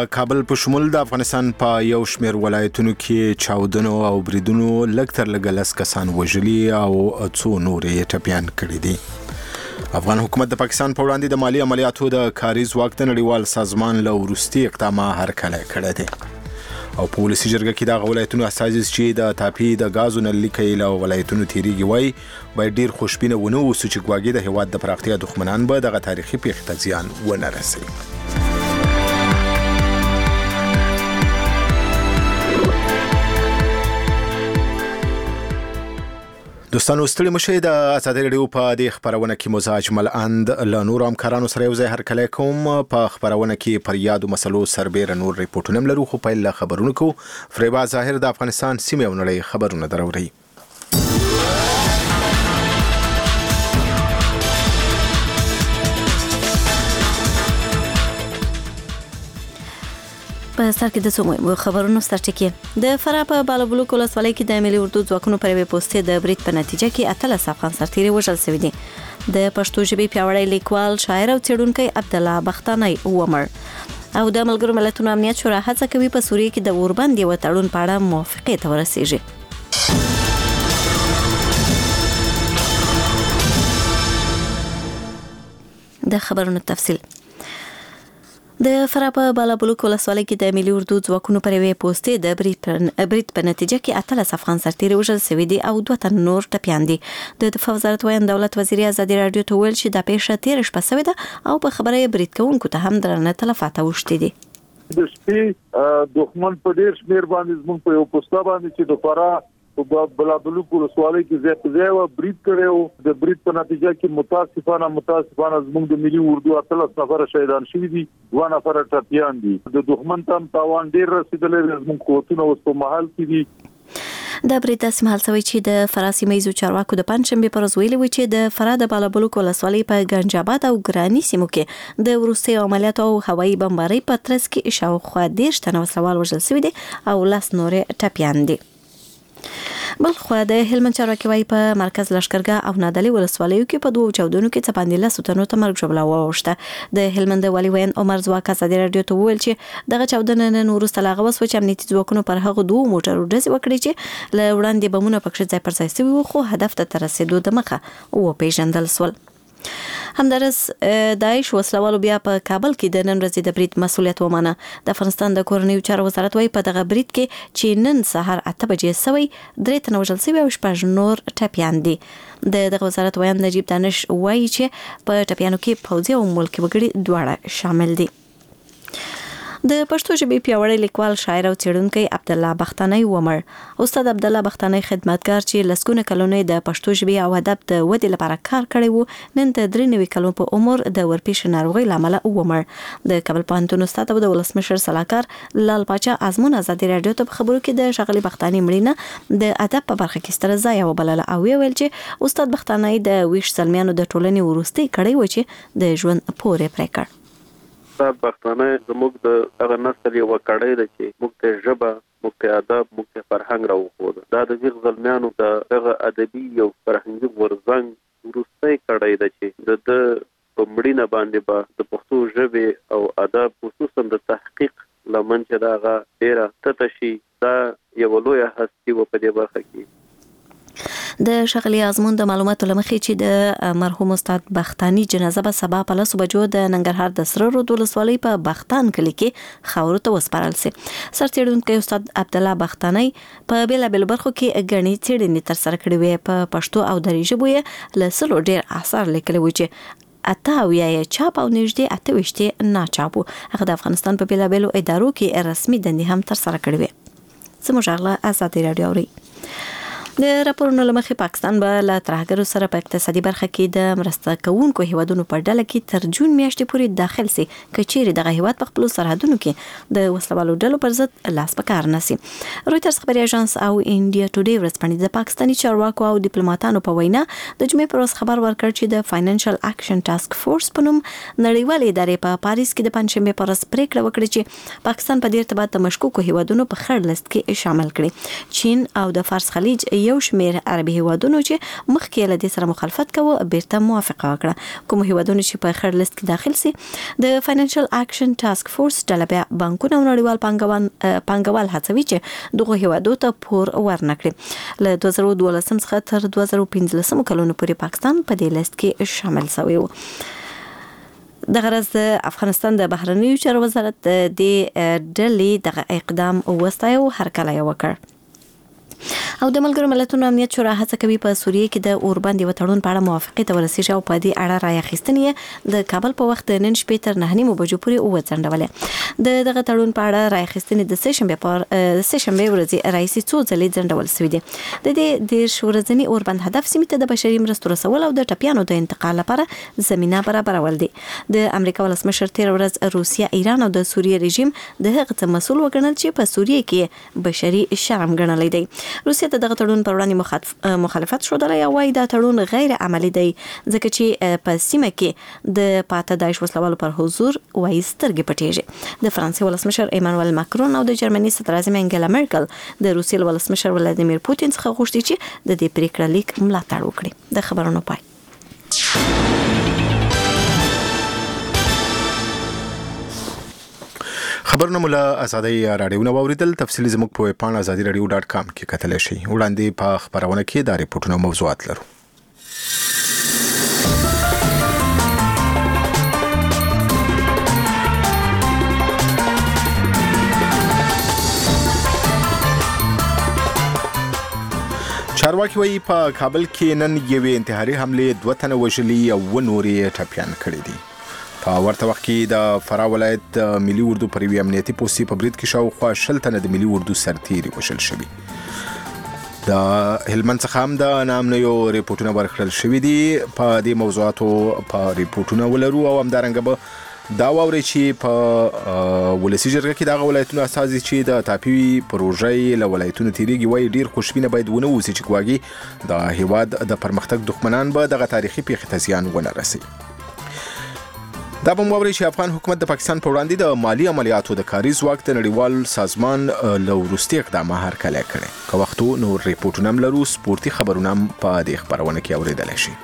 د کابل په شمول د افغانستان په یو شمېر ولایتونو کې چاودنو او بریدونو لږ تر لږه 10 کسان وژلي او څو نورې ټپیان کړي دي. افغان حکومت د پاکستان په وړاندې د مالی عملیاتو د کاري ځواک د نړیوال سازمان له وروستي اقدامه هرکلی کړی دی او په ولسي جرګه کې د ولایتونو اساسي چې د تاپي د غازو نه لیکي له ولایتونو تیریږي وای باید ډیر خوشبینه ونه اوسو چې ګواګي د هواد د پراختیا دښمنان به دغه تاریخي پیښې ته زیان ونه رسوي. دوستانو ستړي مشه د ازادي رادیو په دې خبرونه کې مزاج ملعند له نور همکارانو سره یو ځای هرکلی کوم. په خبرونه کې پر یادو مسلو سربېره نور ریپورټونه لرو خو پیل له خبرونو کو فریبا ظاهر د افغانستان سیمه او نړۍ خبرونه دروړي. په سر کې د څو خبرونو سترټکی د فراه په بالابلوک ولسوالۍ کې د ملي اردو ځواکونو پر یوې پوستې د برید په نتیجه کې 13 افغان سرتیري وژل شوي دي. د پښتو ژبې پیاوړی لیکوال شاعر او څېړونکی عبدالله بختانی ومر او د ملګرو ملتونو امنیت شورا هڅه کوي په سوریه کې د اوربند یو تړون په اړه موافقې ته ورسیږي. د خبرونو تفصیل د فراه په بالابلوک ولسوالۍ کې د ملي اردو ځواکونو پر یوې پوستې د برید په نتیجه کې 13 افغان سرتیري وژل شوي دي او 2 تن نور ټپیان دي. د دفاع وزارت وایي دولت وزیر ازادي رادیو ته ویل چې د پیښه تیر شپه شوې ده او په خبره یې برید کوونکو ته هم درنه تلفات اوښتي دي. د شپې دښمن په ډیر شمېر باندې زموږ په یو پوسټه باندې چې د فراه په بالابلوک ولسوالۍ کې ځای برید کړو. د برید په نتیجه کې متاسفانه زموږ د ملي اردو 13 نفر شهیدان شوي دي، 2 نفر ټپیان دي. د دښمن تم تاوان ډیر رسیدلی زموږ قوتونه اوس په محل کې دي. د برید داسې محل شوی چې د فراه سیمه چارواکو د پنځشنبې پر ورځ ویلي و چې د فراه د بالابلوک ولسوالۍ په ګنج آباد او ګراني سیمو کې د وروستي عملیاتو او هوایي بمبارۍ په ترڅ کې شاوخوا 10 تنه وسلوال وژل شوي دي او 10 نورې ټپیان دي. بل خو د هلمند چارواکي وايي په مرکز لشکرګاه او نادعلي ولسوالیو کې په 2 چاودنو کې څه باندې 10 تنو ته مرګ ژوبله واوښته. د هلمند والي وین عمر ځواک ازادي رادیو ته ویل چې دغه چاودنه نن وروسته لا غوس و چې امنیتي ځواکونو پر هغه 2 موټرو ډزې وکړې چې له وړاندې بمونه پکښې ځای پر ځای شوي وو خو هدف ته رسیدو د مخه وپېژندل شول. همدارس داعش وسلوالو بیا په کابل کې د نن ورځې د برید مسؤلیت ومانه. د افغانستان د کورنیو چارو وزارت وايي په دغه برید کې چې نن سهار 8 بجې سوی 3 تنه وژل شوي او 6 نور ټپیان دي. دغه وزارت وایي نجیب دانش وايي چې په ټپیانو کې پوځي او ملکي وګړي دواړه شامل دي. د پښتو ژبې پیاوړی لیکوال شاعر او څېړونکی عبدالله بختانی ومر استاد عبدالله بختانی خدمتګار چې لسګونه کلونه د پښتو ژبې او ادب د ودې لپاره کار کړی وو نن د 93 کلونو په عمر د ورپېښې ناروغۍ له امله ومر. د کابل پوهنتون استاد او د ولسمشر سلاکار لال پاچا ازمون ازادي رادیو ته په خبرو کې د ښاغلي بختانی مړینه د ادب په برخه کې ستره ځای وبلله او ویل چې استاد بختانی د 20 زلمیانو د ټولنې وروستي کړی و چې د ژوند پورې پرې کړ. استاد بختانی زموږ د هغه نسل یو کړی دی چې موږ ته ژبه، موږ ته ادب، موږ ته فرهنګ راوښود. دا د دغه زلمیانو د هغه ادبي او فرهنګي غورځنګ وروستی کړی دی چې د په مړینه باندې به د پښتو ژبې او ادب خصوصا د تحقیق لمن چې دا هغه ډېره تته شي. دا یوه لویه هستي و په دې برخه کې. د ښاغلي ازمون د معلوماتو له مخې چې د مرحوم استاد بختانی جنازه به سبا په 10 بجو د ننګرهار د سره رود ولسوالۍ په بختان کلي کې خاورو ته وسپارل شي. سرڅېړونکی استاد عبدالله بختانی په بېلابېلو برخو کې ګڼې څېړنې ترسره کړې وې. په پښتو او دري ژبو یې له 100 ډېر اثار لیکلي وو چې 8 چاپ او نږدې 28 ناچاپ وو. هغه د افغانستان په بېلابېلو ادارو کې رسمي دندې هم ترسره کړې وې. زموږ اغله ازادي رادیو اوري. د راپورونو له مخې پاکستان به له ترهګرو سره په اقتصادي برخه کې د مرسته کوونکو هیوادونو په ډله کې تر جون میاشتې پورې داخل شي که چیرې دغه هیواد په خپلو سرحدونو کې د وسلوالو ډلو پر ضد لاس په کار نه شي. رویټرز خبري اژانس او انډیا ټوډے ورځپاڼې د پاکستاني چارواکو او ډیپلوماټانو په وینا د جمعې پر ورځ خبر ورکړ چې د فاینانشل اکشن ټاسک فورس په نوم نړیوال ادارې په پاریس کې د پنځشنبې پر ورځ پریکړه وکړه چې پاکستان په دې ارتباط د مشکوکو هیوادونو په خړ لیست کې شامل کړي. چین او د فارس خلیج یو شمېر عربي هیوادونو چې مخکې له دې سره مخالفت کوي بیرته موافقه وکړه. کوم هیوادونو چې په خړ لیست کې داخل سي د فاینانشل اکشن ټاسک فورس ډله بیا بانکونه او نړیوال پانګوال هڅوي چې دغه هیوادو ته پور ورنکړي. له 2012 څخه تر 2015 کلونو پورې پاکستان په دې لیست کې شامل شوی و. د غرض د افغانستان د بهرنیو چارو وزارت د ډلې دغه اقدام وستایو هرکلی وکړ. او د ملګرو ملتونو امنیت شورا هڅه کوي په سوریه کې د اوربند وټړون په اړه موافقه ته ورسیږي او په دې اړه رای اخیستنې د کابل په وخت نن شپې تر 9 بجو پورې وڅنډولې. دغه تړون په اړه رای اخیستنې د سهشنبه ورځې رئیس څو ځلې ځنډول شوې دي. د دې د شورزنی اوربند هدف سیمه ته د بشري مرستو رسول او د ټپیانو د انتقال لپاره زمينه برابرول دي. د امریکا ولسمشر تیر ورځ روسیا، ایران او د سوریه رژیم د هغه مسؤل وګڼل چې په سوریه کې بشري شرم ګڼل دي. روسیا د دغه تړون پر وړاندې مخالفت شودله یا وایي دا تړون غیر عملی دی ځکه چې په سیمه کې د پاته داعش وسلوالو پر حضور وایي سترګې پټېږي. د فرانسې ولسمشر ایمانوئل ماکرون او د جرمني صدر اعظم انګلا مرکل د روسیې ولسمشر ولادیمیر پوتین څخه غوښتي چې د دې پریکړې لیک ملاتړ وکړي. د خبرونو پای. خبرونه مولا ازادي رادیو نو اوریدل. تفصیلی زموږ په پاڼه azadi-radio.com کې کتلی شئ. وړاندې په خبرونه کې د ریپورتونو موضوعات لرو. چارواکي وایي په کابل کې نن یوې انتحاري حملې 2 تنه وژلي او 9 نورې ټپیان کړي دي. په ورته وخت کې د فراه ولایت ملي اردو پر یوې امنیتي پوستې په برید کې شاوخوا 60 تنه د ملي اردو سرتیري وژل شوي. د هلمند څخه هم د نامنیو ریپورتونه ورکړل شوي دي. په دې موضوعاتو په ریپورتونه ولرو او همدارنګه به دا واورئ چې په ولسي جرګه کې دغه ولایتونو استازي چې د ټاپي پروژې له ولایتونو تیریږي وایي ډیر خوشبینه باید ونه اوسي چې ګواګي د هیواد د پرمختګ دښمنان به دغه تاریخي پیښې ته زیان ونه رسي. دا به موري چې افغان حکومت د پاکستان په وړاندې د مالی عملیاتو د کاري ځواک د نړیوال سازمان له وروستي اقدامه هرکلی کړی. که وختو نور ریپورتونه هم لرو. سپورتي خبرونه هم په دې خبرونه کې اوریدلی شي.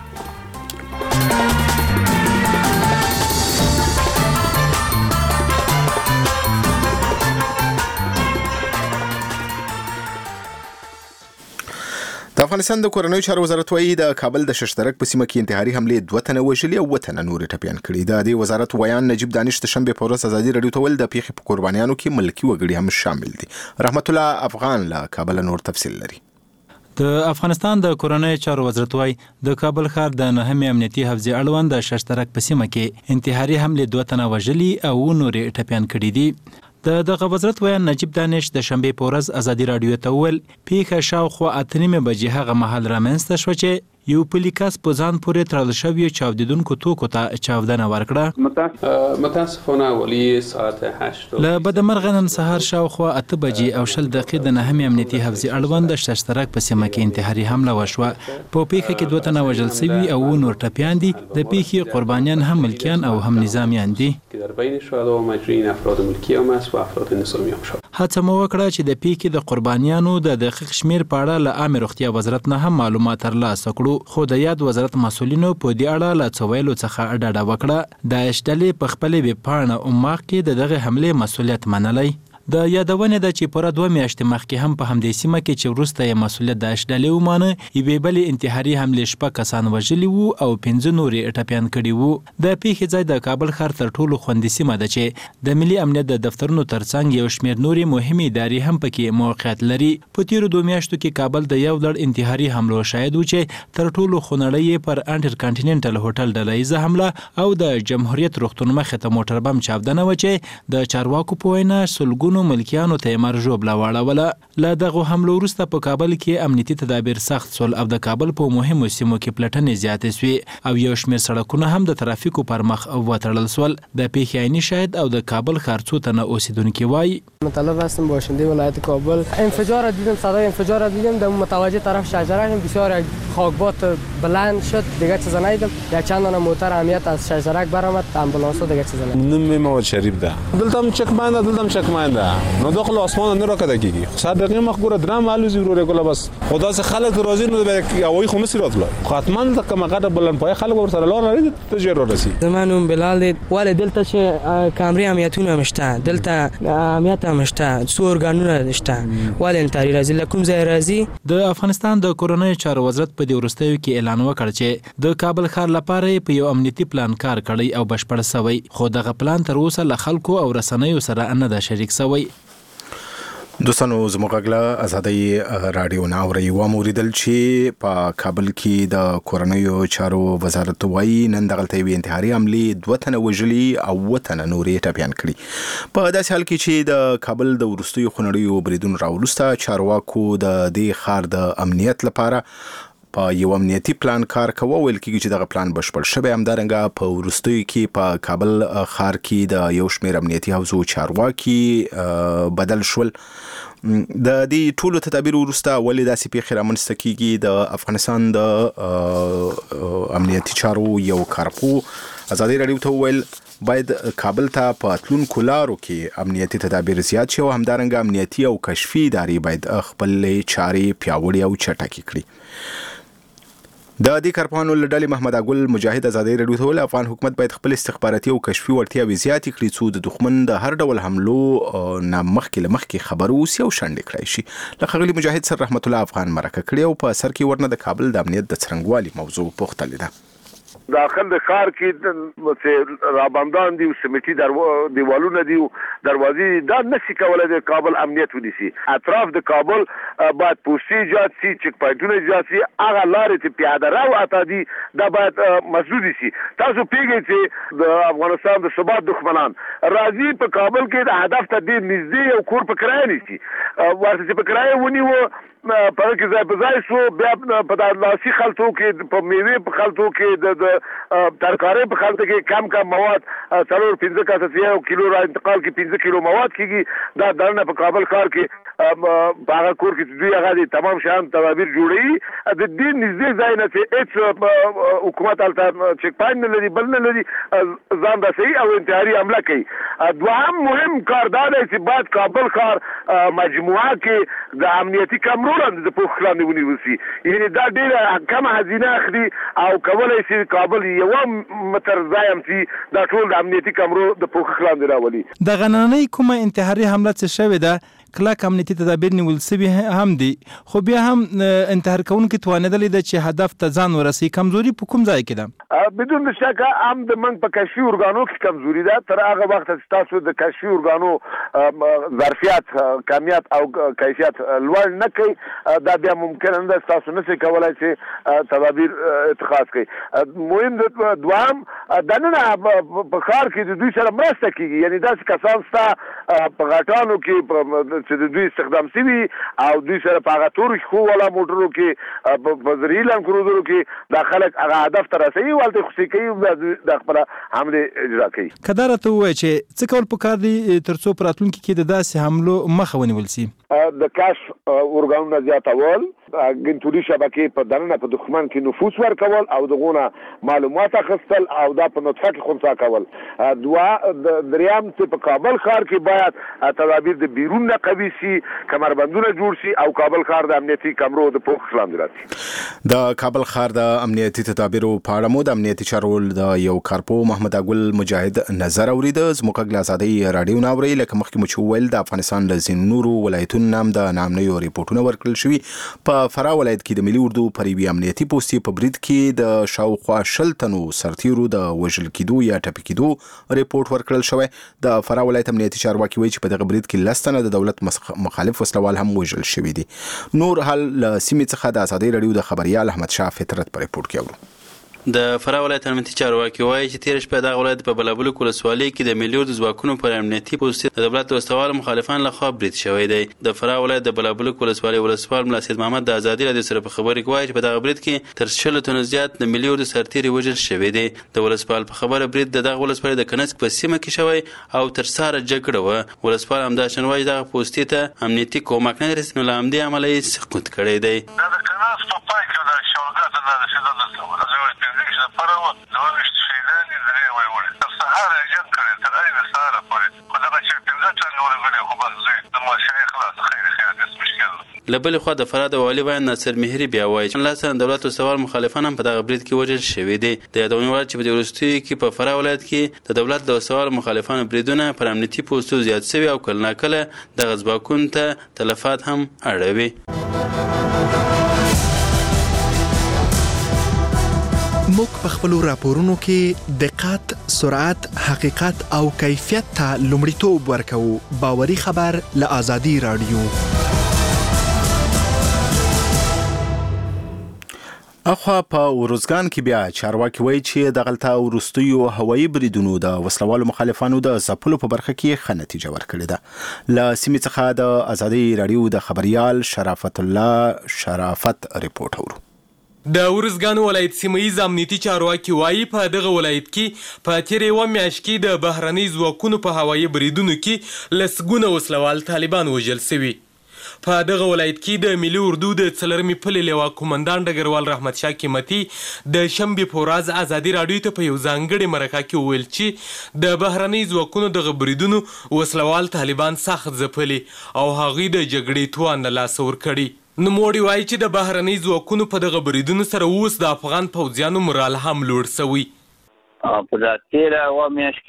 د افغانستان د کورنیو چارو وزارت وایي د کابل د ششترک په سیمه کې انتحاري حملې 2 تنه وژلي او 2 تنه نور ټپیان کړي. د دې وزارت ویان نجیب دانش د شنبه په ورځ ازادي رادیو ته ویل د پیښې په قربانیانو کې ملکی وګړي هم شامل دي. رحمت الله افغان له کابل نور تفصیل لري. د افغانستان د کورنیو چارو وزارت وایي د کابل ښار د 9 امنیتي حوزې اړوند د ششترک په سیمه کې انتحاري حملې 2 تنه وژلي او نور ټپیان کړي دي. دغه وزارت ویان نجیب دانش د شنبه په ورځ ازادي رادیو ته ویل پیښه شاوخوا 8:30 بجې هغه مهال رامنځته شوه چې یو پولیکاس په ځان پورې تړل شوی چاودیدونکو توکو ته چاودنه ورکړه. متاسفانه ولی ساعت 8 له بدمرغه نن سهار شاوخوا 8 بجې او 10 دقیقې د 9 امنیتي حوزې اړوند د ششترک په سیمه کې انتحاري حمله وشوه. په پیښه کې 2 تنه وژل شوي او نور ټپیان دي. د پیښې قربانیان هم ملکیان او هم نظامیان دي. در بین شهدا و مجروحین افراد ملکی هم است و افراد نظامی هم شد. هڅه مو وکړه چې د پیښې د قربانیانو د دقیق شمیر په اړه له عامه روغتیا وزارت نه هم معلومات ترلاسه کړو. خو د یاد وزارت مسؤلینو په دې اړه له څه ویلو څخه ډډه وکړه. د اشډلې په خپل ویب پاڼه اوماق کې د دغه حملې مسؤلیت منلی. د یادونه ده چې پوره 2 میاشتې مخکې هم په همدې سیمه کې چې وروسته یې مسؤلیت د اشډلې ومانه یوې بلې انتحاري حملې 6 کسان وژلي وو او 15 نورې ټپیان کړي وو. د پیښې ځای د کابل ښار تر ټولو خوندي سیمه ده چې د ملي امنیت د دفترونو ترڅنګ یو شمېر نورې مهمې ادارې هم پکې موقعیت لري. په تیرو 2 میاشتو کې کابل د یو لړ انتحاري حملو شاهد و چې تر ټولو خونړۍ پر انټر کانټیننټل هوټل ډلهیزه حمله او د جمهوریت روغتون مخې ته موټر بم چاودنه و چې د چارواکو په وینا سلګونو ملکیانو ته مرجوب لاواړوله. له دغه حملو وروسته په کابل کې امنیتي تدابیر سخت شول او د کابل په مهمو سیمو کې پلټنې زیاتې شوې او یو شمېر سړکونه هم د ترافیکو پر مخ وتړل شول. د پیښې عیني شاهد او د کابل ښار څو تنه اوسیدونکي وایي مطلب هستم باشنده ولایت کابل. انفجار دیدم، صدای انفجار دیدم، در متوجه طرف شجره هم بسیار خاکبات بلند شد. دیگه چیزا ندیدم. یک چند دانه موتر امنیت از شجرک برآمد، امبولانس دیگه چیزا ندیدم. نم مواد شریف ده. دلتم چکمنده نو داخل آسمان نه راکده کیږي 100 دقیقه مخګوره درام الوزي ورو کوله بس خدا سه خلک راضي نو به هوای خو نسی راتله حتما د کمقدر بلند پای خلک ور سره لار لري تجربه رسی زمانم بلال ولی دلته چې کامري امنیتونه مشته دلته امنیت مشته څو ارګانونه نشته ولی انتاری راځي لکم ځای راځي د افغانستان د کورونای چارو وزارت په دې ورستیو کې اعلان وکړ چې د کابل ښار لپاره په یو امنیتي پلان کار کړی او بشپړ شوی خو دغه پلان تر اوسه له خلکو او رسنیو سره نه ده شریک شوی. دوستانو زموږ غږ آزادۍ رادیو ناوري و موریدل چې په کابل کې د کورنیو چارو وزارت وایي نن دغلته وی انتحاري عملي 2 تنه وژلي او 2 تنه نورې ټپيان کړي په داسې حال کې چې د کابل د ورستیو خنړیو بریدون راولسته چارواکو د دې ښار د امنیت لپاره په یو امنیتي پلان کار کوي ویل کېږي چې دغه پلان بشپړ شوی همدارنګه په ورستیو کې په کابل ښار کې د یو شمېر امنیتي حوزو چارواکي بدل شول. د دې ټولو تدابیر وروسته ولې داسې پیښې رامنځته کیږي د افغانستان د امنیتي چارو یو کارپو ازادي رادیو ته ویل باید کابل ته په تلونکو لارو کې امنیتي تدابیر زیات شي او همدارنګه امنیتي او کشفي ادارې باید خپل چارې پیاوړې او چټکې کړي. د دې کارپوهانو له ډلې محمد اګل مجاهد ازادي رادیو ته ویل افغان حکومت باید خپل استخباراتي او کشفي وړتیاوې زیاتې کړي څو د دښمن د هر ډول حملو نه مخکې خبر اوسي او شنډې کړای شي. له ښاغلي مجاهد سره رحمت الله افغان مرکه کړې او په سر کې ورنه د کابل د امنیت د څرنګوالي موضوع پوښتلې ده. داخل د ښار کې رابندان دي او سمټي دیوالونه دي دروازې دا نشي کولای د کابل امنیت ونیسي. اطراف د کابل باید پوسټي ایجاد شي چک پاینټونه ایجاد شي هغه لارې چې پیاده راو اته دي دا باید مسدود شي. تاسو پیږئ چې د افغانستان د ثبات دښمنان راځي په کابل کې د هدف ته ډېر نږدې او کور په کرایه نشي ورته چې په کرایه ونیو په کې ځای په ځای شو بیا په لاسي خلطو کې په میوې په خلطو کې د ترکارې په خلطو کې کم مواد 4-5 کاسه او کیلو را انتقال کې 15 کیلو مواد کېږي دا دنه په کابل ښار کې په هغه کور کې دوی هغه تمام شان تدابیر جوړي د دې نږدې ځای نه چې هیڅ حکومت الته چک پاین نه لري بل نه لري ځان رسي او انتحاري حمله کوي. دوهم مهم کار دا دی چې باید کابل ښار مجموعه کې د امنیتي کامرو د پوښ لاندې ونیول یعنی دا ډېره کم هزینه اخلي او کولای شي کابل یو متر ځای هم شي دا ټول د امنیتي کامرو د پوښ لاندې راولي. د غننۍ کومه انتحاري حمله څه شوې ده کلک امنیتي تدابیر نیول سوي هم دي خو بیا هم انتحار کوونکي توانېدلې ده چې هدف ته ځان ورسي. کمزوري په کوم ځای کې ده؟ بدون شک هم د من په کشفي ارګانو کې کمزوري ده. تر هغه وخت چې تاسو د کشفي ارګانو ظرفیت کمیت او کیفیت لوړ نه کوي دا بیا ممکن نه تاسو نه شئ کولای چې تدابیر اتخاذ کړئ. مهم دوام دنه په ښار کې د دوی سره مرسته کیږي یعنی داسې کسان ستا په غټانو کې چې د دوی استخدام شوي او دوی سره په هغه تور خو ولا موټرو کې په زریلان کروزرو کې دا خلک هغه هدف ته رسوي ولته خوشي کوي د خپل حمله اجرا کوي. کدار ته وایي چې څه کول پکار دي ترڅو پراتونکو کې د داسې حملو مخه ونیول شي؟ د کشف ارګانونو زیاتول ګنټوري شبکې په دننه په دښمن کې نفوذ ورکول او دغونه معلومات اخیستل او دا په نطفه کې خنثی کول. دریام چې په کابل ښار کې باید تدابیر د بیرون نه قوي شي کمربندونه جوړ شي او کابل ښار د امنیتي کامرو د پوښ لاندې راشي. د کابل ښار د امنیتي تدابیرو په اړه مو د امنیتي چارو د یو کارپو محمد اګل مجاهد نظر اورید. زموږ غږ آزادۍ رادیو ناوري لکه مخکې مو چې ویل د افغانستان له ځینو نورو ولایتونو نام د نامنیو ریپورتونه ورکړل شوي. په فراه ولایت کې د ملي اردو پر یوې امنیتي پوستې په برید کې د شاوخوا 10 تنو سرتیرو د وژل کېدو یا ټپي کېدو ریپورت ورکړل شوی. د فراه ولایت امنیتي چارواکي وایي چې په دغه برید کې 10 تنه د دولت مخالف وسلوال هم وژل شوي دي. نور حال له سیمې څخه د آزادۍ رادیو د خبريال احمد شاه فطرت په ریپورت کې اورو. د فراه ولایت امنیتي چارواکي وایي چې تیر شپه دغه ولایت په بلابلوک ولسوالۍ کې د ملي اردو ځواکونو پر امنیتي پوستې د دولت وسلوال مخالفان لخوا برید شوی دی. د فراه ولایت د بلابلوک ولسوالۍ ولسوال ملا سید محمد د آزادۍ رادیو سره په خبرې کې وایي چې په دغه برید کې تر 100 تنو زیات د ملي اردو سرتیري وژل شوي دي. د ولسوال په خبره برید د دغه ولسوالۍ د کنسک په سیمه کې شوی او تر ساره جګړه وه. ولسوال همداشان وایي دغه پوستې ته امنیتي کومک نه رسېدو له همدې امله یې سقوط کړی دی. سهار جنگ کړی تر اې سهار پورې خو دا چې لبل خو د فراد والی وای ناصر مهری بیا وایي چې لاسن دولت او سوال مخالفان هم په دغه برید کې وژل شوی دي د یادونه ول چې په وروستي کې په فرا ولایت کې د دولت او سوال مخالفانو بریدونه پر امنیتي پوسټو زیات شوی او کله ناکله د غزباکون ته تلفات هم اړوي. موږ په خپل راپورونو کې دقت، سرعت، حقیقت او کیفیت ته لومړیتوب ورکوو. باوري خبر له آزادي رادیو. اخوا په ورزګان کې بیا چارواکي وایي چې د غلطه وروستیو هوایي بریدونو د وسلوالو مخالفانو د ځپلو په برخه کې ښه نتیجه ورکړې ده. له سیمې څخه د ازادي رادیو د خبريال شرافت الله شرافت ریپورت اورو. د ورزګان ولایت سیمه‌یز امنیتي چارواکي وایي په دغه ولایت کې په تیرې یوه میاشت کې د بهرني ځواکونو په هوایي بریدونو کې لسګونه وسلوال طالبان وژل شوي. په دغه ولایت کې د ملي اردو د څلرمې پلې لیوا کومندان ډګروال رحمت شاه قیمتي د شنبې په ورځ ازادي راډیو ته په یو ځانګړي مرکه کې وویل چې د بهرني ځواکونو دغه بریدونو وسلوال طالبان سخت ځپلي او هغوی د جګړې توان له لاسه ورکړي. نوموړي وایي چې د بهرني ځواکونو په دغه بریدونو سره اوس د افغان پوځیانو مورال هم لوړ شوی. په دا تېره اوه میاشت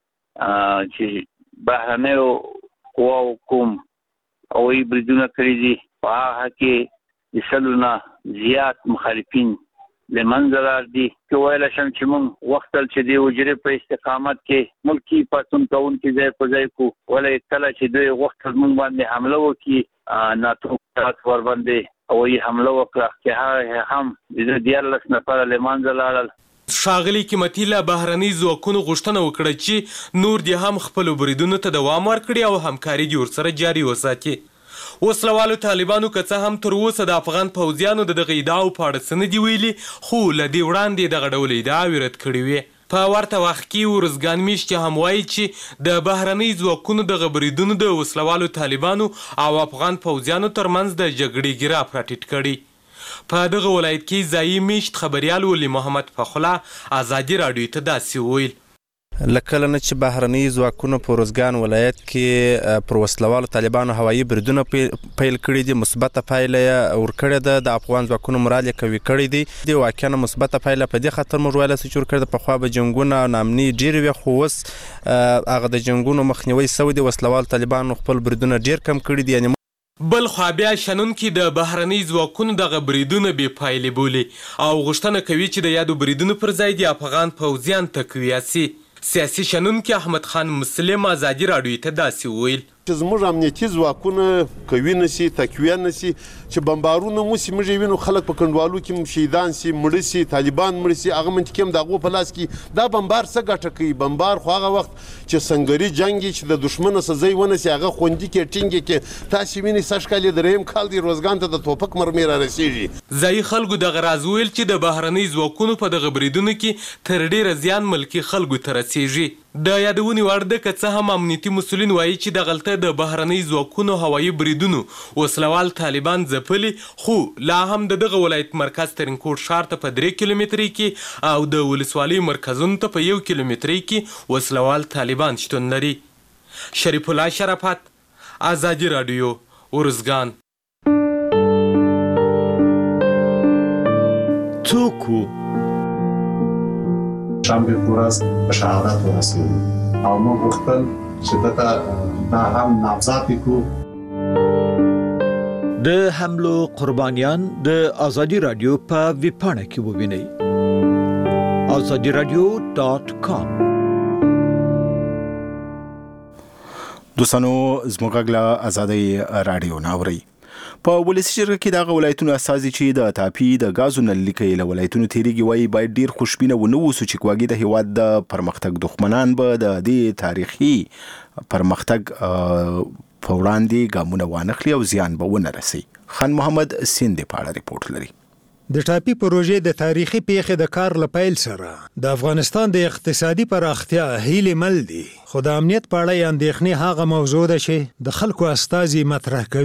کې چې بهرنیو قواو کوم هوایي بریدونه کړي دي په هغه کې د سلو نه زیات مخالفین له منځه لاړ دي. که ویلی شم چې موږ غوښتل چې د حجرې په استقامت کې ملکي پاڅون کوونکي ځای په ځای کړو، ولې کله چې دوی غوښتل موږ باندې حمله وکړي ناتو ورباندې هوایي حمله وکړه چې هغه هم د 14 نفره له منځه لاړل. ښاغلي قیمتي له بهرني ځواکونو غوښتنه وکړه چې نور دې هم خپلو بریدونو ته دوام ورکړي او همکاري دې ورسره جاري وساتي. وسلوالو طالبانو که څه هم تر اوسه د افغان پوځیانو د دغه ادعاو په اړه څه نه دي ویلي، خو له دې وړاندې دغه ډول ادعاوې رد کړې وې. په ورته وخت کې ورزګان میشتي هم وایي چې د بهرني ځواکونو دغه بریدونو د وسلوالو طالبانو او افغان پوځیانو ترمنځ د جګړې ګراف راټیټ کړي. په دغه ولایت کې ځایي میشت خبریال ولی محمد فخلا ازادي راډیو ته داسې وویل: لکله نه چې بهرني ځواکونو په ورزګان ولایت کې پر وسلوالو طالبانو هوایي بریدونه پیل کړي دي، مثبته پایله یې ورکړې ده. د افغان ځواکونو مورال یې قوي کړی دی. واقعا مثبته پایله په دې خاطر موږ ویلی سو چې ورکړې ده. پخوا به جنګونه او ناامني ډېرې وې، خو اوس هغه د جنګونو مخنیوی سوی دی. وسلوالو طالبانو خپل بریدونه ډېر کم کړي دي. یعنې بل خوا بیا شنونکي د بهرني ځواکونو دغه بریدونه بې پایلې بولي او غوښتنه کوي چې د یادو بریدونو پر ځای د افغان پوځیان تقویه سي. سیاسي شنونکي احمد خان مسلم ازادي راډیو ته داسې وویل: چې زموږ امنیتي ځواکونه قوي نشي، تقویه نشي، چې بمبارونه موسي موږ یې وینو خلک په کنډوالو کې شهیدان سي، مړه سي، طالبان مړه سي، هغه منطقې هم د هغو په لاس کې. دا بمبار څه ګټه کوي؟ بمبار خو هغه وخت چې سنګري جنګ چې د دښمن څخه ځای ونیسي، هغه خوندي کې ټینګې کې. تاسې وینئ سږ کال یې درېیم کال دی روزګان ته د توپک مرمۍ را رسېږي. ځایي خلکو دغه راز ویل چې د بهرني ځواکونو په دغه بریدونو کې تر ډېره زیان ملکي خلکو ته رسېږي. د یادونې وړ ده که څه هم امنیتي مسؤلین وایي چې دغلته د بهرني ځواکونو هوایي بریدونو وسلوال طالبان ځپلي، خو لا هم د دغه ولایت مرکز ترینکوټ ښار ته په 3 کیلومترۍ کې او د ولسوالۍ مرکزونو ته په 1 کیلومترۍ کې وسلوال طالبان شتون لري. شریف الله شرافت، ازادي راډیو، ورزګان. څوک شنبه په ورځ په شهادت ورسېدو او موږ غوښتل چې دا هم نامزد کړو. د حملو قربانیان د ازادي راډیو په ویبپاڼه کې ووینئ: azadiradio.com. دوستانو زموږ غږ له ازادي راډیو نه اورئ. په ولسي جرګه کې دغه ولایتونو استازي چې د تاپي د غازو نه لیکي له ولایتونو تیریږي وایي باید ډیر خوشبینه ونه اوسو چې کواګي د هیواد د پرمختګ دښمنان به د دې تاریخي پرمختګ په وړاندې ګامونه وانخلي او زیان به ونه رسي. خان محمد سیند په اړه ریپورت لري. د ټاپي پروژې د تاریخي پیښې د کار لپیل سره د افغانستان د اقتصادي پراختیا هیله مل دي، خو د امنیت په اړه اندېښنې هغه موضوع ده چې د خلکو استازي مطرح کوي.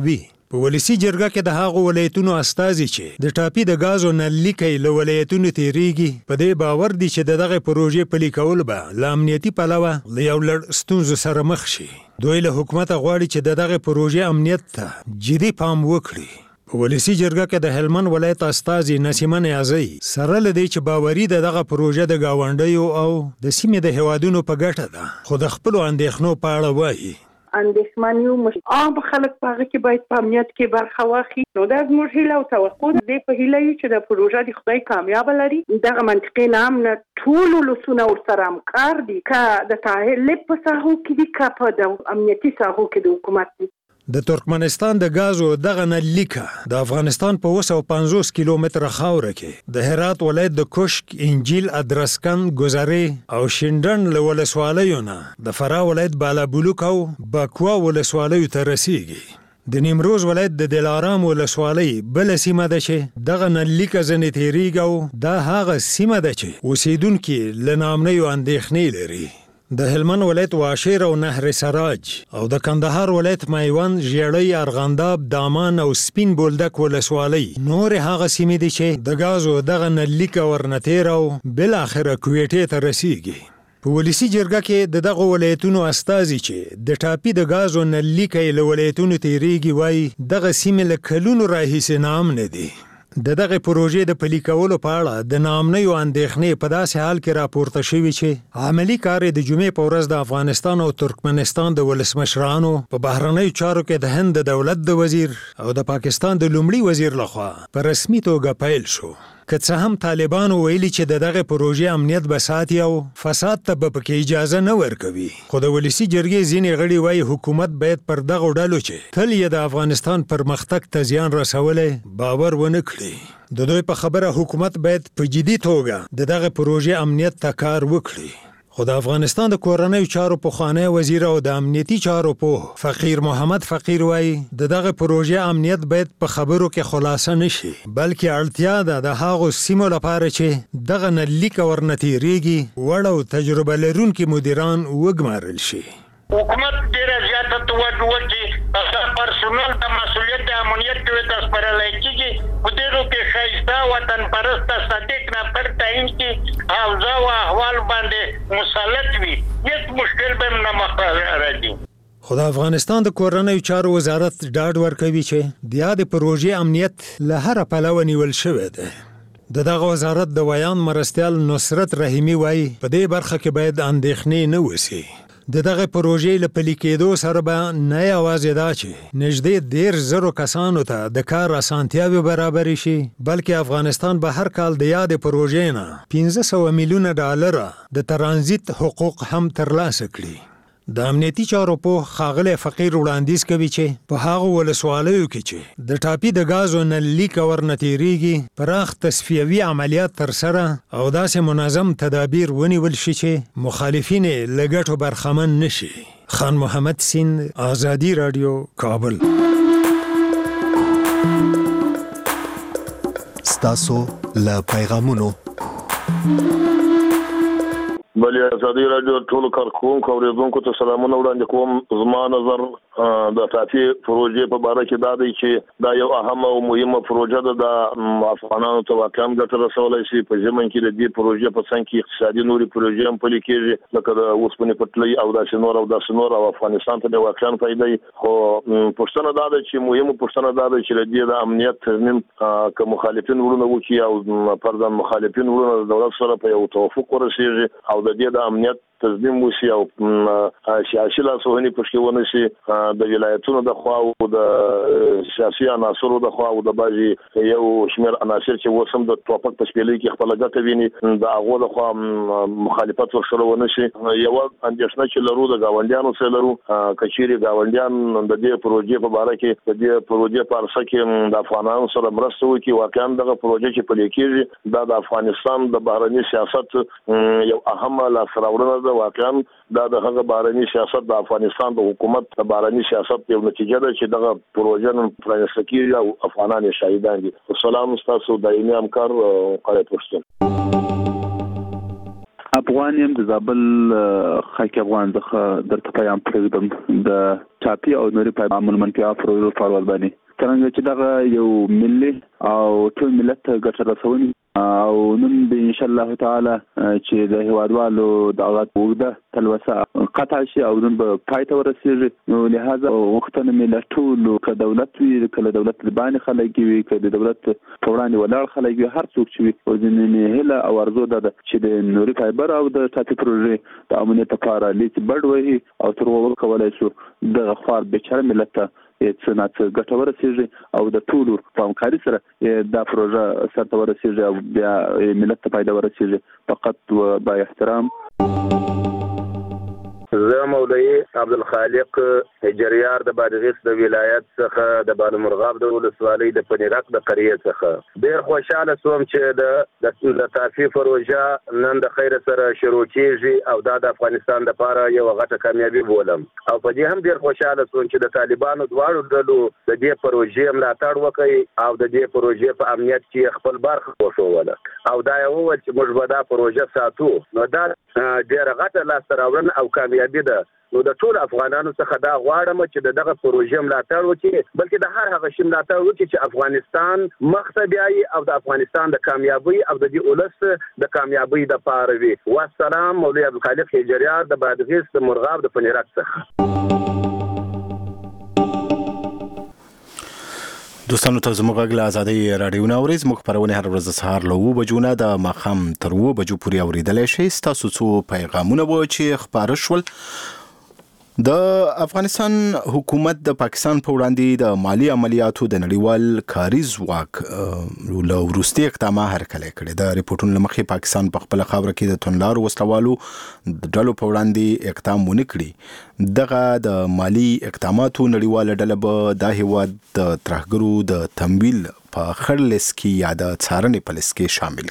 په ولسی جرګه کې د هغو ولایتونو استازي چې د ټاپي د غازو نلیکي له ولایتونو تیریږي په دې باور دي چې دغه پروژې پلي کول به له امنیتي پلوه له یو لړ ستونزو سره مخ شي. دوی له حکومت غواړي چې دغه پروژې امنیت ته جدي پام وکړي. په ولسی جرګه کې د هلمند ولایت استازي نسیمه نیازی سره لدی چې باوري دغه پروژه د گاونډیو او د سیمې د هوادونو په ګټه ده، خو د خپل اندېښنو په اړه وایي. اندېښمن یو عام خلک په هغه کې باید په امنیت کې برخه واخلي. نو دا زموږ هیله او توقع ده په هیله چې د پروژه د خدای کامیاب لري. دغه منطقې نه هم نه ټول لسونه ورسره همکار دي، که د طالب په ساحو کې دي که په د امنیتي ساحو کې د حکومت دي. د ترکمنستان د غازو دغه نلیکه د افغانستان په 250 کیلومتره خاوره کې د هرات ولایت د کوشک، انجیل، ادرسکن، ګوزارې او شینډن له ولسوالیو نه د فراه ولایت بالابلوک او باکوا ولسوالیو ته رسیږي. د نیمروز ولایت د دلارام ولسوالۍ بل سیمه ده چې دغه نلیکه ځنې تیریږي او دا هغه سیمه ده چې اوسیدونکي له ناامنیو اندېښنې لري. د هلمند ولایت واشیر او نهر سراج او د کندهار ولایت میوند، ژیړی، ارغنداب، دامان او سپین بولدک ولسوالۍ نور هغه سیمې دي چې د غازو دغه نلیکه ورنتیر او بل اخره کویټې ته رسیږي. په ولسی جرګه کې دغه ولایتونو استازي چې د ټاپي د غازو نلیکه له ولایتونو تیریږي وایي دغه سیمې له کلونو راهیسې ناامنه دي. دغه پروژې د پلي کولو په اړه د ناامنیو اندېښنې په داسې حال کې راپورته شوي چې عملي کار د جمعې په ورځ د افغانستان او ترکمنستان د ولسمشرانو په بهرنیو چارو کې د هند د دولت د وزیر او د پاکستان د لومړي وزیر لخوا په رسمي توګه پیل شو. که څه هم طالبانو ویلي چې دغه پروژې امنیت به ساتي او فساد ته به پکې اجازه نه ورکوي، خو د ولسی جرګې ځینې غړي وایي حکومت باید پر دغه ډلو چې تل یې د افغانستان پرمختګ ته زیان رسولی باور ونه کړي. د دوی په خبره حکومت باید په جدي توګه دغه پروژې امنیت ته کار وکړي. خو د افغانستان د کورنیو چارو پخوانی وزیر او د امنیتي چارو په فقیر محمد فقیر وایي دغه پروژې امنیت باید په خبرو کې خلاصه نشي، بلکې اړتیا ده د هغو سیمو لپاره چې دغه نلیکه ورنتیریږي وړ او تجربه لرونکي مدیران وګمارل شي. حکومت ډیره زیاته توجه وکړي، هغه پرسونل د مسؤلیت د امنیت کې د سپارلای کېږي. په دې کې ښایسته وطن پرسته صادق نفر تعیین کړي، حوزه او احوال باندې مسلط وي، هیڅ مشکل به نه مخه راځي. خو د افغانستان د کورنیو چارو وزارت ډاډ ورکوي چې د یادې پروژې امنیت له هره پلوه نیول شوی دی. دغه وزارت د ویان مرستیال نصرت رحیمي وایي په دې برخه کې باید اندېښنې نه وسي. دغه پروژې له پلي کېدو سره به نه یوازې دا چې نږدې 10,000 کسانو ته د کار اسانتیاوې برابرې شي، بلکې افغانستان به هر کال د یادې پروژې نه 500 میلیونه ډالر د ترانزیت حقوق هم ترلاسه کړي. د امنیتي چارو په ښاغلی فقیر وړاندیز کوي چې په هغو ولسوالیو کې چې د ټاپي د غازو نلیکه ورنتیریږي پراخ تصفیوي عملیات ترسره او داسې منظم تدابیر ونیول شي چې مخالفین یې له ګټو برخمن نشي. خان محمد سیند، آزادي راډیو، کابل. ستاسو له پیغامونو بلې ازادي راډیو ټولو کارکوونکو او اورېدونکو ته سلامونه وړاندې کوم. زما نظر د ټاپي پروژې په باره کې دا دی چې دا یو اهمه او مهمه پروژه ده، د افغانانو ته واقعا ګټه رسولی شي. په ژمن کې د دې پروژې په څنګ کې اقتصادي نورې پروژې هم پلي کېږي، لکه د اوسپنې پټلۍ او داسې نور او افغانستان ته واقعا فایده وي. خو پوښتنه دا ده چې مهمه پوښتنه دا ده چې د دې د امنیت تضمین که مخالفین ورونه وکړي او فرضاً مخالفین ورونه د دولت سره په یو توافق ورسېږي او د دې د امنیت تضمین وشي او سیاسي لاسوهنې پکې ونه شي، د ولایتونو د خوا او د سیاسي عناصرو د خوا او د بعضې یو شمېر عناصر چې اوس هم د ټوپک په شپېلۍ کې خپله ګټه ویني د هغو د خوا مخالفت ورسره ونه شي. یوه اندېښنه چې لرو د ګاونډیانو سره لرو، که چیرې ګاونډیان د دې پروژې په باره کې د دې پروژې په عرصه کې د افغانانو سره مرسته وکړي، واقعا دغه پروژې چې پلي کېږي دا د افغانستان د بهرني سیاست یو اهمه لاسته راوړنه ده. واقعا دا د هغه بهرني سیاست د افغانستان د حکومت د بهرني سیاست یو نتیجه ده چې دغه پروژه نن پرانیستل کېږي او افغانان یې شاهدان دي. سلام ستاسو دایمي همکار قاری پښتون. افغان یم د زابل خاک افغان څخه درته پیغام پرېږدم. د ټاپي او نوري پیغامونو منفي افرو فارول باندې څنګه چې دغه یو ملي او ټول ملت ګټه رسونې او نن به ان شاء الله تعالی چې د هیوادوالو دغه وګړه تلوسه قطع شي او نن به پای ته ورسیږي نو لهدا وختونه ملت ټول ک دولت وی کله دولت باندې خلک وي ک د دولت په وړاندې ولاړ خلک وي هر څوک چې وي او ځینې هله او ارزو ده چې د نوري فایبر او د ساتي پروژې د امنیت لپاره لیت بډ وي او تر وګور کولای شو د خار بچره ملت ته څنګه ګټور رسیږي او د ټولو په همکاري سره دا پروژه سره ورسیږي او بیا ملت ته فائدہ ورسیږي فقط و با احترام. زه مولوي عبدالخالق هجریار د بادغیس د ولایت څخه د بالمرغاب د ولسوالۍ د پنیرک د قريه څخه ډیر خوشاله سوم چې د تافی پروژه نن د خیر سره شروع کیږي او د افغانستان لپاره یو غټه کامیابی بولم او په دې هم ډیر خوشاله سوم چې د طالبانو دواړو ډلو د دې پروژې ملاتړ وکړي او د دې پروژې په امنیت کې خپل برخه وښوله او دا یو چې موږ به دا پروژه ساتو نو دا ډیر غټه لاسته راوړنه او کامیابی ده نو د ټول افغانانو څخه دا غواړم چې دغه پروژې ملاتړ وکړي بلکې د هر هغه شی ملاتړ وکړي چې افغانستان مخته بیایي او د افغانستان د کامیابی او د دې ولس د کامیابی د پاره وي. والسلام مولوي عبدالخالق هجریار د بادغیس د مرغاب د پنیرک څخه. دوستانو ته زموږ غږ له ازادۍ راډیو نه اورئ. زموږ خپرونې هر ورځ سهار له 9 بجو نه د ماښام تر 9 بجو پورې اورېدلی شئ. ستاسو څو پیغامونه به چې خپاره شول. د افغانستان حکومت د پاکستان په وړاندې د مالی عملیاتو د نړیوال کاري ځواک له وروستي اقدامه هرکلی کړی. د ریپورټونو له مخې پاکستان په خپله خاوره کې د توندلارو وسلوالو د ډلو په وړاندې اقدام ونه کړي. دغه د مالی اقداماتو نړیواله ډله به دا هیواد د ترهګرو د تمویل په خړ لیست کې یا د څارنې په لیست کې شامل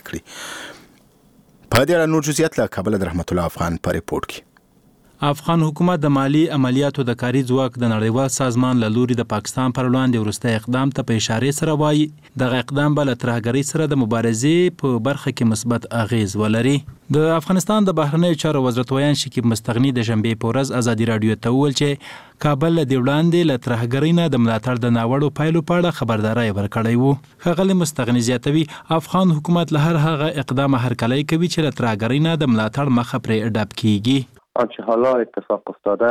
کړي. په دې اړه نور جزئیات له کابل د رحمت الله افغان په ریپورټ کې. افغان حکومت د مالی عملیاتو د کاري ځواک د نړیوال سازمان له لوري د پاکستان پر وړاندې وروستی اقدام ته په اشاره سره وایي دغه اقدام به له ترهګرۍ سره د مبارزې په برخه کې مثبت اغیز ولري. د افغانستان د بهرنیو چارو وزارت ویان شکیب مستغني د شنبې په ورځ ازادي راډیو ته وویل چې کابل له دې وړاندې له ترهګرۍ نه د ملاتړ د ناوړو پایلو په اړه خبرداری ورکړی وو. ښاغلي مستغني زیاتوي افغان حکومت له هر هغه اقدام هرکلی کوي چې له ترهګرۍ نه د ملاتړ مخه پرې ډب کیږي. آنچه حالا اتفاق افتاده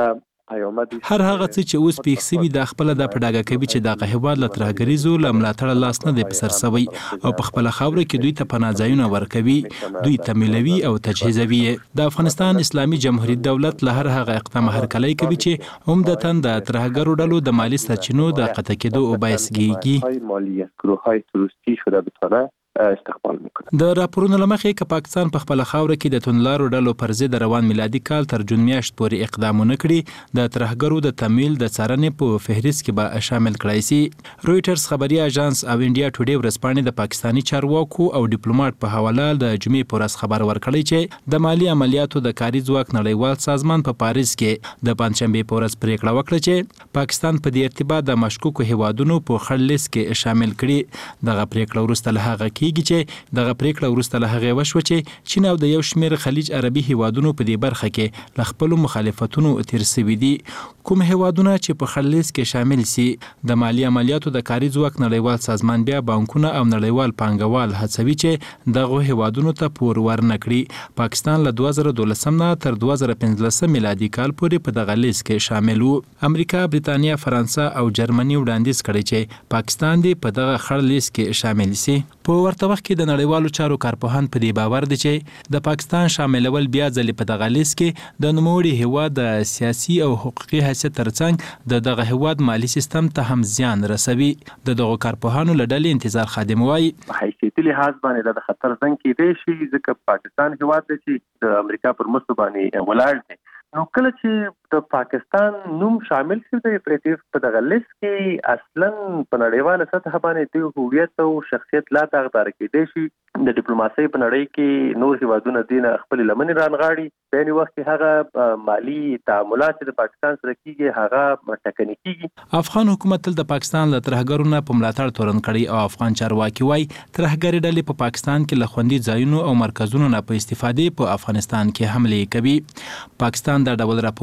هر هغه څه چې اوس پیښ شوي د خپل د پډاګه کوي چې د هیواد له ترهګریزو له ملاتړ لاس نه دی پسر سوی او په خپل خاوره کې دوی ته پناهځایونه ورکوي دوی تمویلوي او تجهیزوي. د افغانستان اسلامي جمهوریت دولت له هر هغه اقدام هرکلی کوي چې عمدتاً د ترهګرو ډلو د مالی سرچینو د قطع کېدو او باعث کیږي. مالی گروه‌های تروریستی شده بتونه استقبال میکنه. د راپورونو له مخې که پاکستان په خپل خاوره کې د توندلارو ډلو پر ضد روان میلادي کال تر جون میاشت پورې اقدامونه کړي د ترهګرو د تمویل د څارنې په فهرست کې به شامل کړای شي. رويټرز خبري اژانس او انډیا ټوډے ورځپاڼې د پاکستانی چارواکو او ډیپلوماټ په حواله د جمعې په ورځ خبر ورکړی چې د مالی عملیاتو د کاري ځواک نړیوال سازمان په پاریس کې د پنځشنبې په ورځ پریکړه وکړه چې پاکستان په دې ارتباط د مشکوکو هیوادونو په خړ لیست کې شامل کړي. دغه پریکړه وروسته له هغه چې دغه پریکړه وروسته له هغه وشو چې چین او د یو شمېر خلیج عربي هیوادونو په دې برخه کې له خپل مخالفتونو تیر سوي دي. کوم هیوادونه چې په خړ لیست کې شامل سي د مالی عملیاتو د کاري ځواک نړیوال سازمان بیا بانکونه او نړیوال پانګوال هڅوي چې دغه هیوادونو ته پور ورنکړي. پاکستان له 2012 نه تر 2015 میلادي کال پورې په دغه لیست کې شامل وو. امریکا، بریتانیا، فرانسه او جرمني وړاندیز کړی چې پاکستان دې په دغه خړ لیست کې شامل سي. په ورته وخت کې د نړیوالو چارو کارپوهان په دې باور دي چې د پاکستان شاملول بیا ځلې په دغه لیست کې د نوموړي هیواد د سیاسي او حقوقي حیثیت ترڅنګ د دغه هیواد مالی سیستم ته هم زیان رسوي. د دغه کارپوهانو له ډلې انتظار خادم وایي حیثیتي لحاظ باندې د خطر زنګ کېدای شي ځکه پاکستان هیواد دی چې د امریکا پر مستو باندې ولاړ دی. نو کله چې د پاکستان نوم شامل شي د په دغه لیست کې اصلا په نړیواله سطح باندې د هویت او شخصیت لا تغیر کېدای شي. د ډیپلوماسۍ په نړۍ کې نور هیوادونه دین خپل لمنې رانغاړي. په یوه وخت کې هغه مالی تعاملات د پاکستان سره کیږي هغه ټکنی کیږي. افغان حکومت تل د پاکستان له ترهګرو نه په ملاتړ تورن کړي او افغان چارواکي وایي ترهګري ډلې په پاکستان کې له خوندي ځایونو او مرکزونو نه په استفادې په افغانستان کې حمله کوي. پاکستان دا ډول راپورونه رد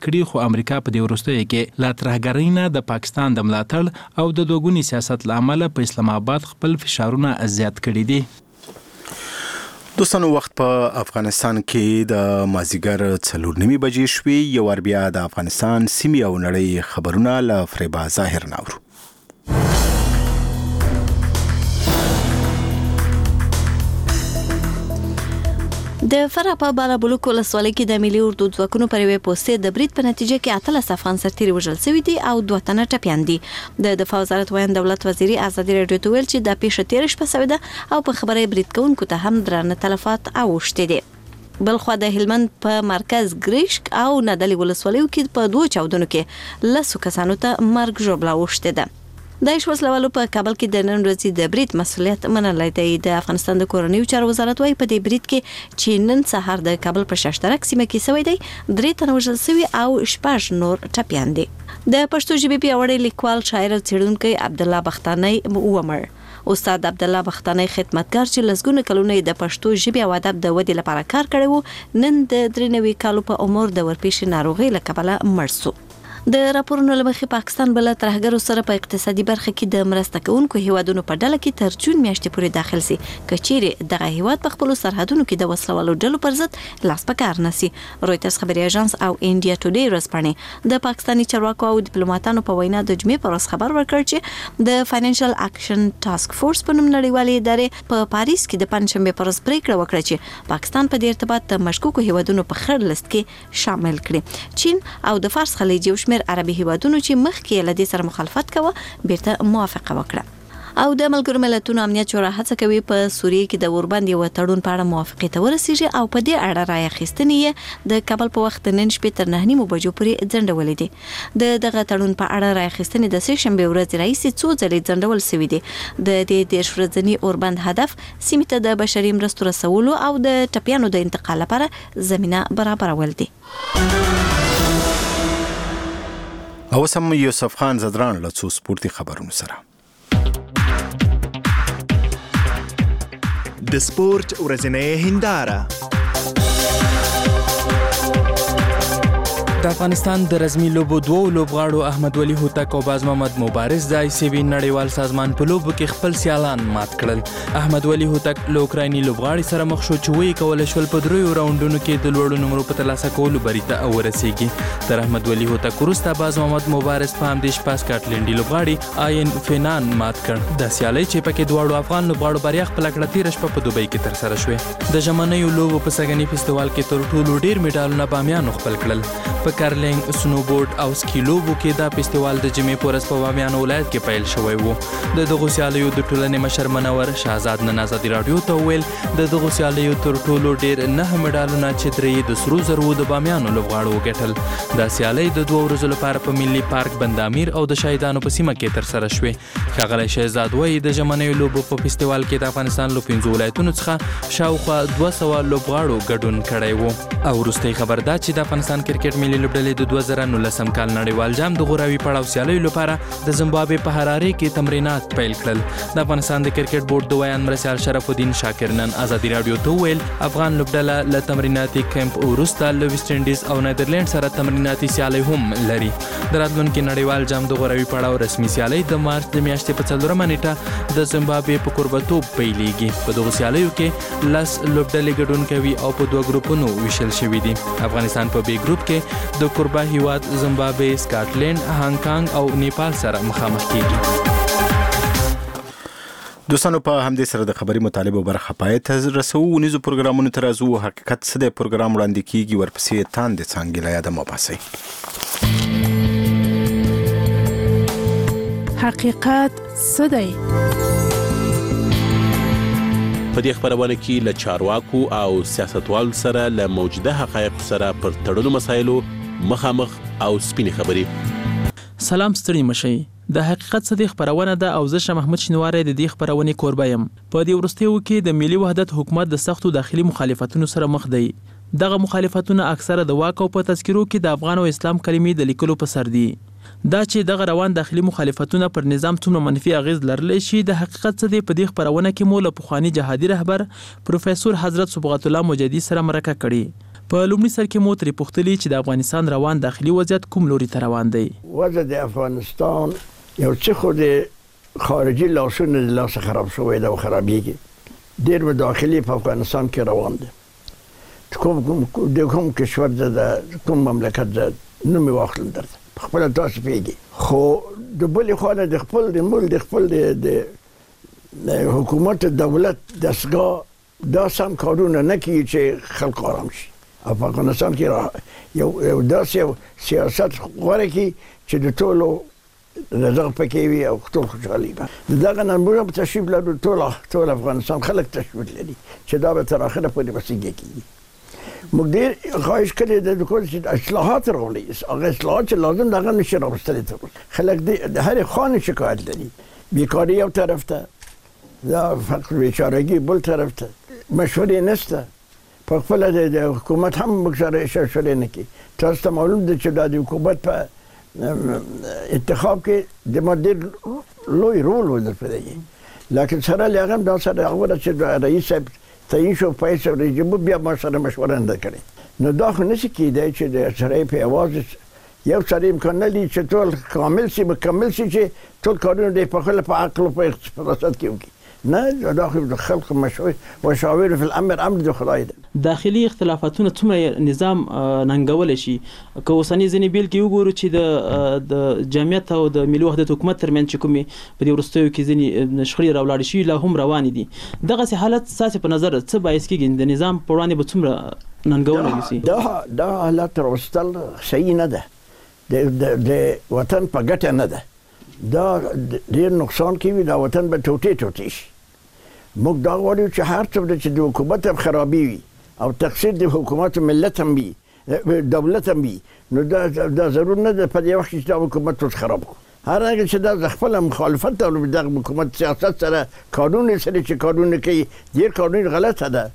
کړي، خو امریکا په دې وروستیو کې لا ترهګرۍ نه د پاکستان د ملاتړ او د دوګوني سیاست له امله په اسلام آباد خپل فشارونه زیات کړي دي. دوستانو، وخت په افغانستان کې د مازیګر 4:30 بجې شوې. یو وار بیا د افغانستان سیمې او نړۍ خبرونه له فریبا ظاهر ناورو. د فراه په بالابلوک ولسوالۍ کې د ملي اردو ځواکونو پر یوې پوستې د برید په نتیجه کې 18 افغان سرتیري وژل شوي دي او 2 تنه ټپیان دي. د دفاع وزارت وایي دولت وزیري ازادي راډیو ته ویل چې د پیښه تیر شپه شوې ده او په خبره برید کوونکو ته هم درانه تلفات اوښتي دي. بلخوا د هلمند په مرکز ګریشک او نادلي ولسوالیو کې په 2 چاودنو کې 10 کسانو ته مرګ ژوبله اوښتې ده. د وسلوالو په کابل کې د نن ورځې د برید مسؤلیت منلای دی. د افغانستان د کورنیو چارو وزارت وايي په دې برید کې چې نن سهار د کابل په شاشترک سیمه کې شوی دی 3 تنه وژل شوي او 6 نور ټپیان دي. د پښتو ژبې پیاوړی لیکوال، شاعر او څېړونکی عبدالله بختانی ومر. استاد عبدالله بختانی خدمتګار چې لسګونه کلونه د پښتو ژبې او ادب د ودې لپاره کار کړی وو، نن د 93 کالو په عمر د ورپېښې ناروغۍ له کبله مړ شو. د راپورونو له مخې پاکستان بل ترهګرو سره په اقتصادي برخه کې د مرسته کوونکو هیوادونو په ډله کې تر جون میاشتې پورې داخل سي، کچېرې دغه هیواد په خپل سرحدونو کې د وسلوالو ډلو پر ضد لاس په کار نسی. رويټرز خبري اژانس او انډیا ټوډے ورځپاڼې د پاکستاني چارواکو او ډیپلوماټانو په وینا د جمعې پر ورځ خبر ورکړ چې د فاینانشل اکشن ټاسک فورس په نوم نړیوالې ادارې په پاریس کې د پنځشنبه پر ورځ پریکړه وکړه چې پاکستان په دې ارتباط د مشکوکو هیوادونو په خړ لیست کې شامل کړي. چین او د فارس خلیج یو شمېر عربي هیوادونو چې مخکې له دې سره مخالفت کوه بیرته موافقه وکړه. او د ملګرو ملتونو امنیت شورا هڅه کوي په سوریه کې د اوربند یو تړون په اړه موافقه ته ورسیږي او په دې اړه رائے اخیستنې د کابل په وخت نن شپې تر 9:30 بجو پورې ځنډولې دي. دغه تړون په اړه رائے اخیستنې د سه شنبه ورځ راځي څو ځلې ځنډول شوی دی. د دې 10 ورځنی اوربند هدف سیمه ته د بشري مرستو رسولو او د ټپیانو د انتقال لپاره زمينه برابرول دي. او سم یوسف خان زدران له څو سپورتي خبرونو سره. د سپورت ورځنۍ هنداره. د افغانستان د رزمي لوبو 2 لوبغاړو احمد ولی هوتک او باز محمد مبارز د ICB نړیوال سازمان په لوبو کې خپل سیالان مات کړل. احمد ولی هوتک له اوکرایني لوبغاړي سره مخ شو چې وی کول شول په 3 راوندونو کې د لوړو نمبر په ترلاسه کولو بریته ورسیږي. تر احمد ولی هوتک وروسته باز محمد مبارز په همدې شپه سکاټلنډي لوبغاړي آین فینان مات کړ. د سیالۍ چې پکې دواړو افغان لوبغاړو بریا خپل کړه تیر شپه په دوبۍ کې تر سره شوې. د ژمنیو لوبو په سګنی فستیوال کې تر ټولو ډیر میډالونه بامیانو خپل کړل. په کارلینګ، سنوبورډ او سکی لوبو کې دا فستیوال د جمعې په ورځ په بامیان ولایت کې پیل شوی وو. د دغو سیالیو د ټولنې مشر منور شهزاد نن ازادي راډیو ته ویل د دغو سیالیو تر ټولو ډیر 9 میډالونه چې 3 د سرو زرو د بامیانو لوبغاړو وګټل. دا سیالۍ د 2 ورځو لپاره په ملي پارک بندامیر او د شهیدانو په سیمه کې تر سره شوې. ښاغلی شهزاد وایي د ژمنیو لوبو په فستیوال کې د افغانستان له 5 ولایتونو څخه شاوخوا 200 لوبغاړو ګډون کړی وو. او وروستۍ خبر دا چې د افغانستان کرکټ ملي لوبډلې د 2019 کال نړیوال جام د غوراوي پړاو سیالیو لپاره د زیمبابوې په هرارې کې تمرینات پیل کړل. د افغانستان د کرکټ بورډ د ویان مرسیال شرف الدین شاکر نن ازادي راډیو ته ویل افغان لوبډله له تمریناتي کیمپ وروسته له ویسټ انډیز او نیدرلند سره تمریناتي سیالۍ هم لري. د راتلونکي نړیوال جام د غوراوي پړاو رسمي سیالۍ د مارچ د میاشتې په 4 نیټه د زیمبابوې په کوربتوب پیلېږي. په دغو سیالیو کې 10 لوبډلې ګډون کوي او په 2 ګروپونو ویشل شوي دي. افغانستان په بي ګروپ کې د کوربه هیواد زیمبابوې، سکاټلند، هانګ کانګ او نیپال سره مخامخ کیږي. دوستانو په همدې سره د خبري مطالبه برخه پای ته رسو. ونیزو پروګرامونو تر ازو حقیقت څه د پروګرام وړاندې کیږي ورپسې تاند څنګه لا یاد مو باسي. حقیقت څه دی؟ په دې خبرونه کې له چارواکو او سیاستوالو سره له موجوده حقایق سره پر تړلو مسایلو مخامخ او سپینې خبرې. سلام ستړي مشي. د حقیقت څه دی خبرونه ده او زه شه محمود شینواری د دې خبرونې کوربه یم. په دې وروستیو کې د ملي وحدت حکومت د سختو داخلي مخالفتونو سره مخ دی. دغه مخالفتونه اکثره د واک او په تذکرو کې د افغان او اسلام کلمې د لیکلو په سر دي. دا چې دغه روان داخلي مخالفتونه پر نظام څومره منفي اغیز لرلی شي د حقیقت څه دی په دې خبرونه کې مو له پخواني جهادي رهبر پروفیسور حضرت صبغت الله مجدي سره مرکه کړې. په لومړي سر کې مو ترې پوښتلي چې د افغانستان روان داخلي وضعیت کوم لوري ته روان دی. وضع د افغانستان یو څه خو د خارجي لاسونه د لاسه خراب شوی ده او خرابېږي. ډېر به داخلي په افغانستان کې روان دی. د کوم کشور د کوم مملکت د نوم یې واخلم درته په خپله تاسو پوهېږي. خو د بلې خوا نه د خپل د ملک د خپل د حکومت دولت دستګاه دا سم کارونه نه کوي چې خلق آرام شي. په افغانستان کې یو داسې یو سیاست غوره کړي چې د ټولو رضا پکې وي او ټول خوشحالي وي. د دغه نه موږ هم تشریف لرو، ټول افغانستان خلک تشریف لري چې دا به تر اخره پورې بسیږي کېږي. موږ ډېر خواهش کړی د حکومت چې اصلاحات راولي، هغه اصلاحات چې لازم دغه نشي راوستلی. خلک د هرې خوا نه شکایت لري. بیکاري یو طرف ته، دا فقر بیچارګي بل طرف ته، مشورې نشته. په خپله د حکومت هم موږ سره مشورې نه کوي. تاسو ته معلوم ده چې دا د حکومت په انتخاب کې د ما ډېر لوی رول ولري، لکن سره له هغه هم دا سره هغه چې رئیس صاحب تعیین شو پیسې ورجمو بیا ما سره مشوره نه کړې. نو دا خو نشي کېدای چې د سړی په اواز یو سړی امکان نه لري چې ټول کامل شي مکمل شي چې ټول کارونه د په خپل په عقل او په اقتصاد کې وکړي. نه دا خو د خلق مشاور فی الامر امر د خدای ده. داخلي اختلافاتونه څومره نظام ننګول شي که اوسنی ځینې بیل کې وګورو چې د جمعیت او د ملي وحدت حکومت ترمنځ چې کومې په دې وروستیو کې ځینې شخړې راولاړې شي لا هم روانې دي. دغسې حالت ستاسې په نظر څه باعث کېږي د نظام په وړاندې به څومره ننګونه وشي؟ دا حالت راوستل صحیح نه ده، د وطن په ګټه نه ده. دا ډېر نقصان کوي، دا وطن به ټوټې شي. موږ دا غواړو چې هر څه چې د حکومت هم خرابي وي او تقصیر د حکومت ملت هم وي، دولت هم وي، نو دا ضرور نه ده په دې وخت چې دا حکومت اوس خراب کړو. هر هغه چې دا خپله مخالفت او دغه حکومت سیاست سره کارونه سره چې کارونه کوي ډېر کارونه غلطه ده.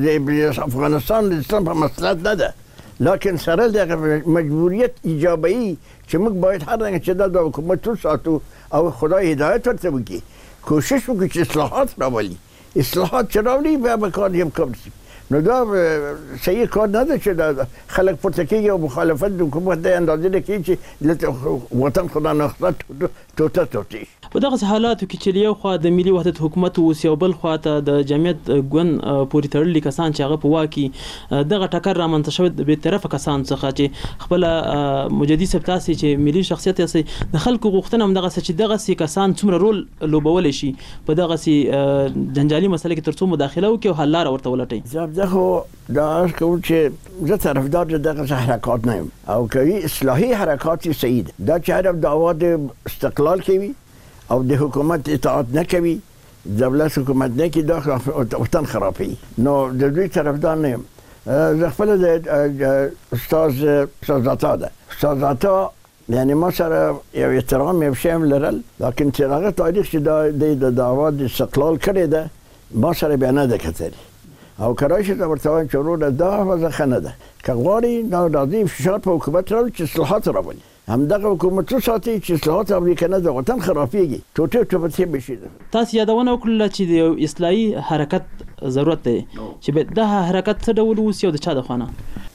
د افغانستان د اسلام په مصلحت نه ده، لکن سره دغه مجبوریت ایجابوي چې موږ باید هر هغه چې دا حکومت وساتو او خدای هدایت ورته وکړي، کوشش وکړو چې اصلاحات راولي. اصلاحات چې راولي بیا به کار یې کم شي. نو دا صحیح کار نه ده چې دا خلک پورته کېږي او مخالفت د حکومت د اندازې نه کوي چې وطن خدا نخواست ټوټه شي. په دغسې حالاتو کې چې یو خوا د ملي وحدت حکومت اوس یو بل خوا ته د جمعیت ګوند پورې تړلي کسان چې هغه په واک کې دغه ټکر رامنځته شوی د بېطرفه کسانو څخه چې خپله مجدي صاحب تاسې چې ملي شخصیت یاستئ د خلکو غوښتنه همدغسې چې دغسې کسان څومره رول لوبولی شي په دغسې جنجالي مسله کې تر څو مداخله وکړي او حل لاره ورته ولټوي. زه خو دا عرض کوم چې زه طرفدار د دغسې حرکات نه یم او کوي اصلاحي حرکات یې صحیح ده. دا چې هدف دعوا د استقلال کوي او د حکومت اطاعت نه کوي، دولت حکومت نه کوي، دا وطن خرابوي. نو د دوی طرفدار نه یم. زه خپله د استاد عطا ده، استاد عطا یعنی ما سره یو احترام یو شی هم لرل، لکن چې هغه تاریخ چې د دعوا د استقلال کړې ده ما سره بیا نه ده کتلي او که راشي ته ورته وایم چې وروره دا وضع ښه نه ده. که غواړي نو راځي فشار په حکومت راوړي چې اصلاحات راولي. همدغه حکومت وساتي چې اصلاحات راوړي، که نه د وطن خرابېږي، ټوټې به شي. تاسو یادونه وکړله چې د یو اصلاحي حرکت ضرورت دی چې دا حرکت څه ډول اوسي او د چا د خوا نه؟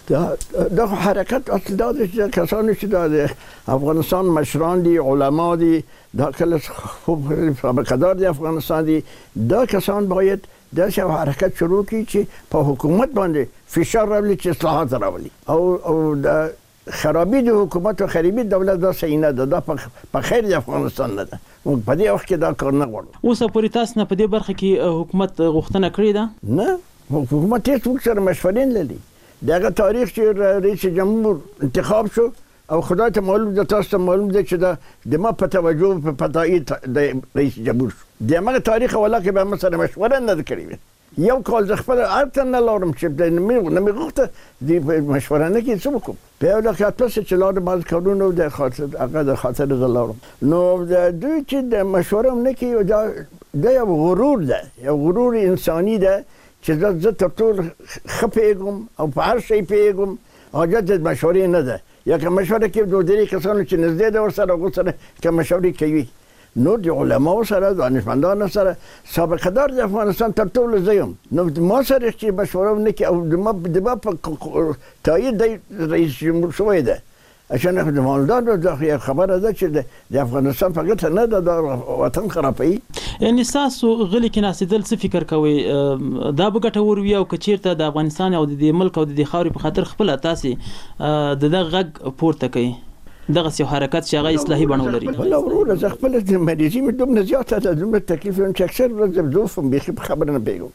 دا حرکت اصل دا دی چې کسانو چې د افغانستان مشران دي، علما دي، دا کله خوب فابقدار دی افغانستان دي، دا کسان باید داسې یو حرکت شروع کړي چې په حکومت باندې فشار راولي چې اصلاحات راولي او د خرابي د حکومت او خرابي دولت دا صحیح نه ده. دا په خیر د افغانستان نه ده. موږ په دې وخت کې دا کار نه غواړو. اوسه پورې تاسو نه په دې برخه کې حکومت غوښتنه کړې ده؟ نه، حکومت هېڅ موږ سره مشورې نه لري. دغه تاریخ چې رئیس جمهور انتخاب شو او خدای ته معلوم ده، تاسو ته معلوم ده چې د ما په توجه په تایید د رئیس جمهور شو. د همغه تاریخ اوله کې به ما سره مشوره نه ده کړې. یو کال زه خپله هلته نه لاړم چې نه مې غوښته دې مشوره نه کړي، څه وکړم؟ په یو لکه اتلسه چې لاړم بعض کارونه هغه د خاطر زه لاړم. نو دوی چې د مشوره هم نه کوي، دا یو غرور ده، یو غرور انساني ده چې زه تر ټول ښه پوهېږم او په هر شی پوهېږم. حاجت د مشورې نه ده. یا که مشوره کوي دوه درې کسانو چې نږدې ده ورسره هغو سره که مشورې کوي، نو د علماو سره دانشمندانو سره سابقه دار د افغانستان تر ټولو زه یم نو ما سره چې مشوره ونه کړي او د ما په تایید دی رئیس جمهور شوی ده عشان د مالدارو د خبره ده چې د افغانستان په ګټه نه ده د وطن خرابوي. یعنې ستاسو غلي کېناستېدل څه فکر کوئ دا به ګټور وي او که چېرته د افغانستان او د دې ملک او د دې خاورې په خاطر خپله تاسې د دغه غږ پورته کوئ دغسې یو حرکت چې هغه اصلاحي بڼه ولري؟ والله وروره زه خپله د مریضي مې دومره زیاته ده دومره تکلیف یم چې اکثر ورځ ضعف یم بیخي په خبره نه پوهېږم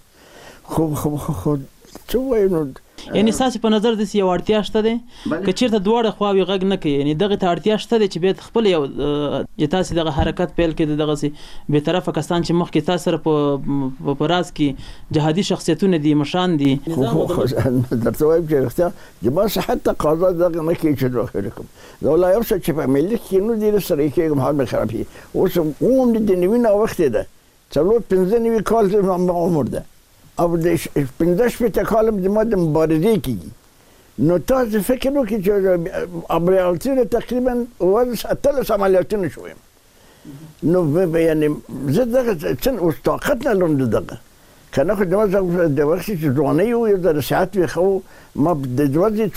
خو څه ووایو نو یعنې ستاسې په نظر داسې یو اړتیا شته دی که چېرته دواړه خواوې غږ نه کوي یعنې دغې ته اړتیا شته دی چې باید خپل یو تاسې دغه حرکت پیل کړي د دغسې بېطرفه کسان چې مخکې تاسو سره په راز کې جهادي شخصیتونه دي مشران دي درته وایم چې رښتیا زما صحت تقاضا دغه نه کوي چې داخل کړم دا ولا یو څه چې په ملت کې نو ډېر سره یې کېږم حال مې خرابېږي اوس عموم د نوي ناوخت ده 4-5 کال زما عمر ده او د 15 کال د ما د مبارزې کېږي نو تاسو فکر وکړئ چې عملیاتونه تقریبا 18 عملیاتونه شویم نو یعنې زه دغه څه اوس طاقت نه لرم دغه که نه خو د وخت چې ځوانۍ وو یو ځل صحت وي خو ما د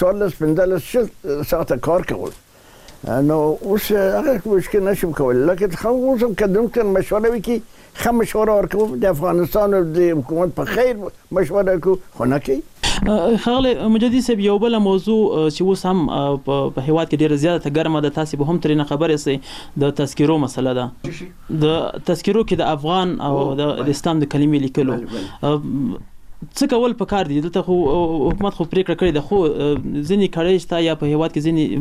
ورځې 14-15 ساعته کار کول نو اوس هغه مشکل نشم کولی لکن خو اوس هم که ممکن مشوره وکړي ښه مشوره ورکوم د افغانستان او د حکومت په خیر مشوره وکړو خو نه کوي. ښاغلی مجدي صاحب یو بله موضوع چې اوس هم په هېواد کې ډېره زیاته ګرمه ده تاسې به هم ترېنه خبر یاستئ د تذکرو مسله ده د تذکرو کې د افغان او د اسلام د کلمې لیکلو څه کول پکار دي دلته خو حکومت خو پرېکړه کړې ده خو ځینې کړۍ شته یا په هېواد کې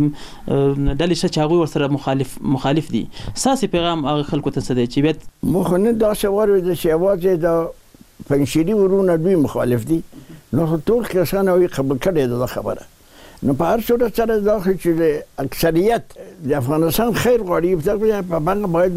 ځینې ډلې شته چې هغوی ورسره مخالف دي ستاسې پیغام هغه خلکو ته څه دی چې باید موږ خو نه داسې واورېده چې یوازې د پنجشیري ورونه دوی مخالف دي نو خو ټول کسان هغوی قبول کړې ده دا خبره نو په هر صورت سره دا خو چې د اکثریت د افغانستان خیر غواړي په هغه باید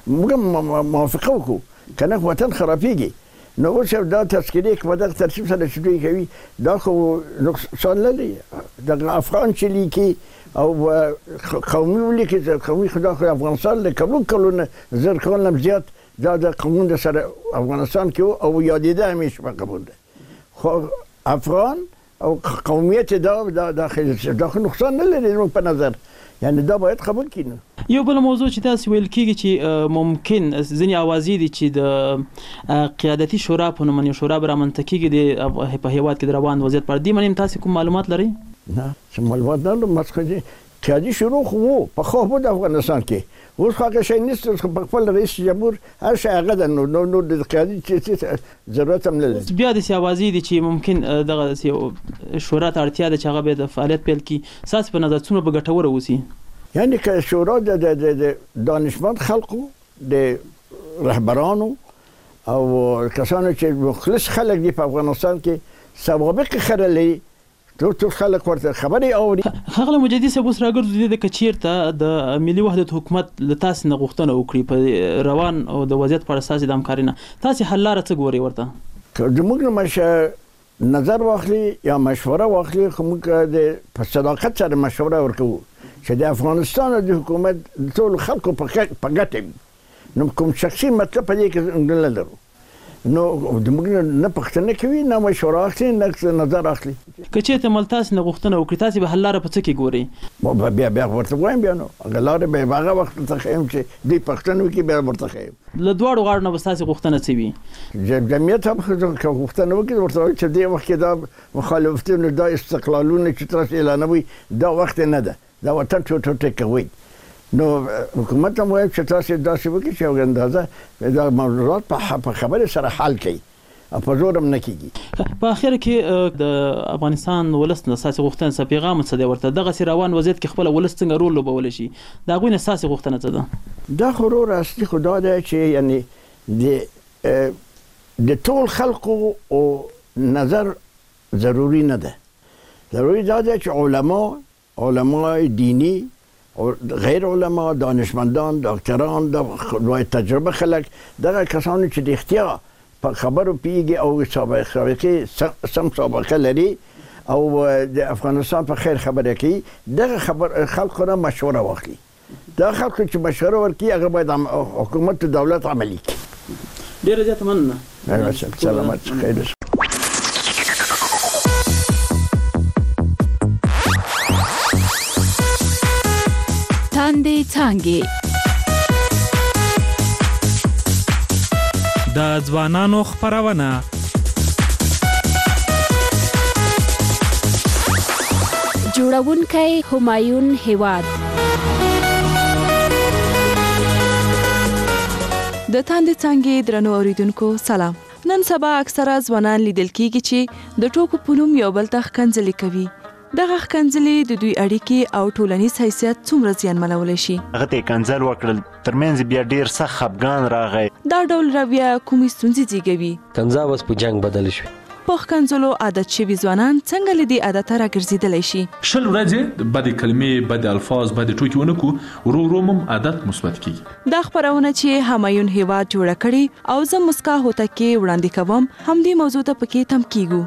موږ موافقه وکړو که نه وطن خرابېږي نو اوس دا تذکرې که په دغه ترتیب سره چې دوی کوي دا خو نقصان لري دغه افغان چې لیکي او قومي ولیکي قومي خو دا خو افغانستان له کلونه زر کلونه زیات دا د قومونو سره افغانستان کې او یادېده همیشه په قبول ده خو افغان او قومیت دا خو نقصان نه لري زموږ په نظر یعنی دا باید قبول کړي. یو بل موضوع چې تاسو ویل کېږي چې ممکن ځینې اوازې دي چې د قیادتي شورا په نوم یو شورا به رامنځته کېږي په هېواد کې د روان وضعیت په اړه دې باندې تاسو کوم معلومات لرئ؟ نه څه معلومات نه لرم مسخه قیادي شروع خو وو پخوا خو د افغانستان کې اوس خو هغه شی نشته په خپل رئیس جمهور هر شی هغه ده نو د قیادي ضرورت هم نه لري. بیا داسې اوازې دي چې ممکن دغه شورا ته اړتیا ده چې هغه باید فعالیت پیل کړي ستاسو په نظر څومره به ګټوره اوسي؟ یعنی که شورا د دانشمند خلقو د رهبرانو او کسانو چې مخلص خلک دي په افغانستان کې سوابق خره لري ټول خلک ورته خبرې اوري. ښاغلی مجدي صاحب اوس راګرځو دې که چېرته د ملي وحدت حکومت له تاسې نه غوښتنه وکړي په روان او د وضعیت په اړه ستاسې د همکارۍ نه تاسې حل لاره څه ګورئ ورته؟ که زموږ نه نظر واخلي یا مشوره واخلي خو موږ په صداقت سره مشوره ورکوو چې د افغانستان او د حکومت د ټولو خلکو په ګټه وي نو کوم شخصي مطلب په دې کې نه لرو نو موږ نه پوښتنه کوي نه مشوره اخلي نه نظر اخلي. که چېرته مل تاسې نه غوښتنه وکړي تاسې به حل لاره په څه کې ګورئ؟ بیا ورته وایم بیا نو هغه لارې به هغه وخت ته ښیم چې دوی پوښتنه وکړي بیا ورته ښیم. له دواړو غاړو نه به ستاسې غوښتنه څه وي؟ جمعیت هم که غوښتنه وکړي ورته وایي چې دې وخت کې دا مخالفتونه دا استقلالونه چې تاسو اعلانوئ دا وخت نه ده دا وطن ټوټه کوي نو حکومت هم وایي چې تاسو داسې وکړئ چې یو اندازه دا موضوعات په خبرې سره حل کړي او په زور هم نه کېږي. په اخر کې د افغانستان ولس نه ستاسې غوښتنه څه پیغام څه دی ورته دغسې روان وضعیت کې خپله ولس څنګه رول لوبولی شي د هغوی نه ستاسې غوښتنه څه ده؟ دا خو ورور اصلي خو دا ده چې یعنې د ټول خلقو او نظر ضروري نه ده ضروري دا ده چې علما دینی او غیر علما دانشمندان ډاکټران د تجربه خلک دغه کسانو چې د اختیار په خبرو پیږي او سابقه سم سابقه لري او د افغانستان په خیر خبره کوي دغه خبر خلکو نه مشوره واخلي دا خلکو چې مشوره ورکړي هغه باید حکومت او دولت عملي کړي. ډیره زیاته مننه. سلامت خیر. تاندې څانګې د ځوانانو خپرونه جوړونکی همایون هیواد. د تاندې څانګې درنو اوریدونکو سلام. نن سبا اکثره ځوانان لیدل کیږي چې د ټوکو په نوم یو بل ته ښکنځلې کوي. دغه ښکنځلې د دوی اړیکې او ټولنیز حیثیت څومره زیانمنولی شي. هغه ته کنځل وکړل ترمنځ بیا ډیر سخت خفګان راغی. دا ډول رویه کومې ستونزې زیږوي؟ کنځا اوس په جنګ بدل شوی. په ښکنځلو عادت شوي ځوانان څنګه له دې عادته راګرځېدلی شي؟ شل ورځې بدې کلمې، بدې الفاظ، بدې ټوکې ونه کړو، ورو ورو مو عادت مثبت کیږي. دا خپرونه چې همایون هیواد جوړه کړې او زه مسکا هوتکې وړاندې کوم همدې موضوع ته پکې تم کیږو.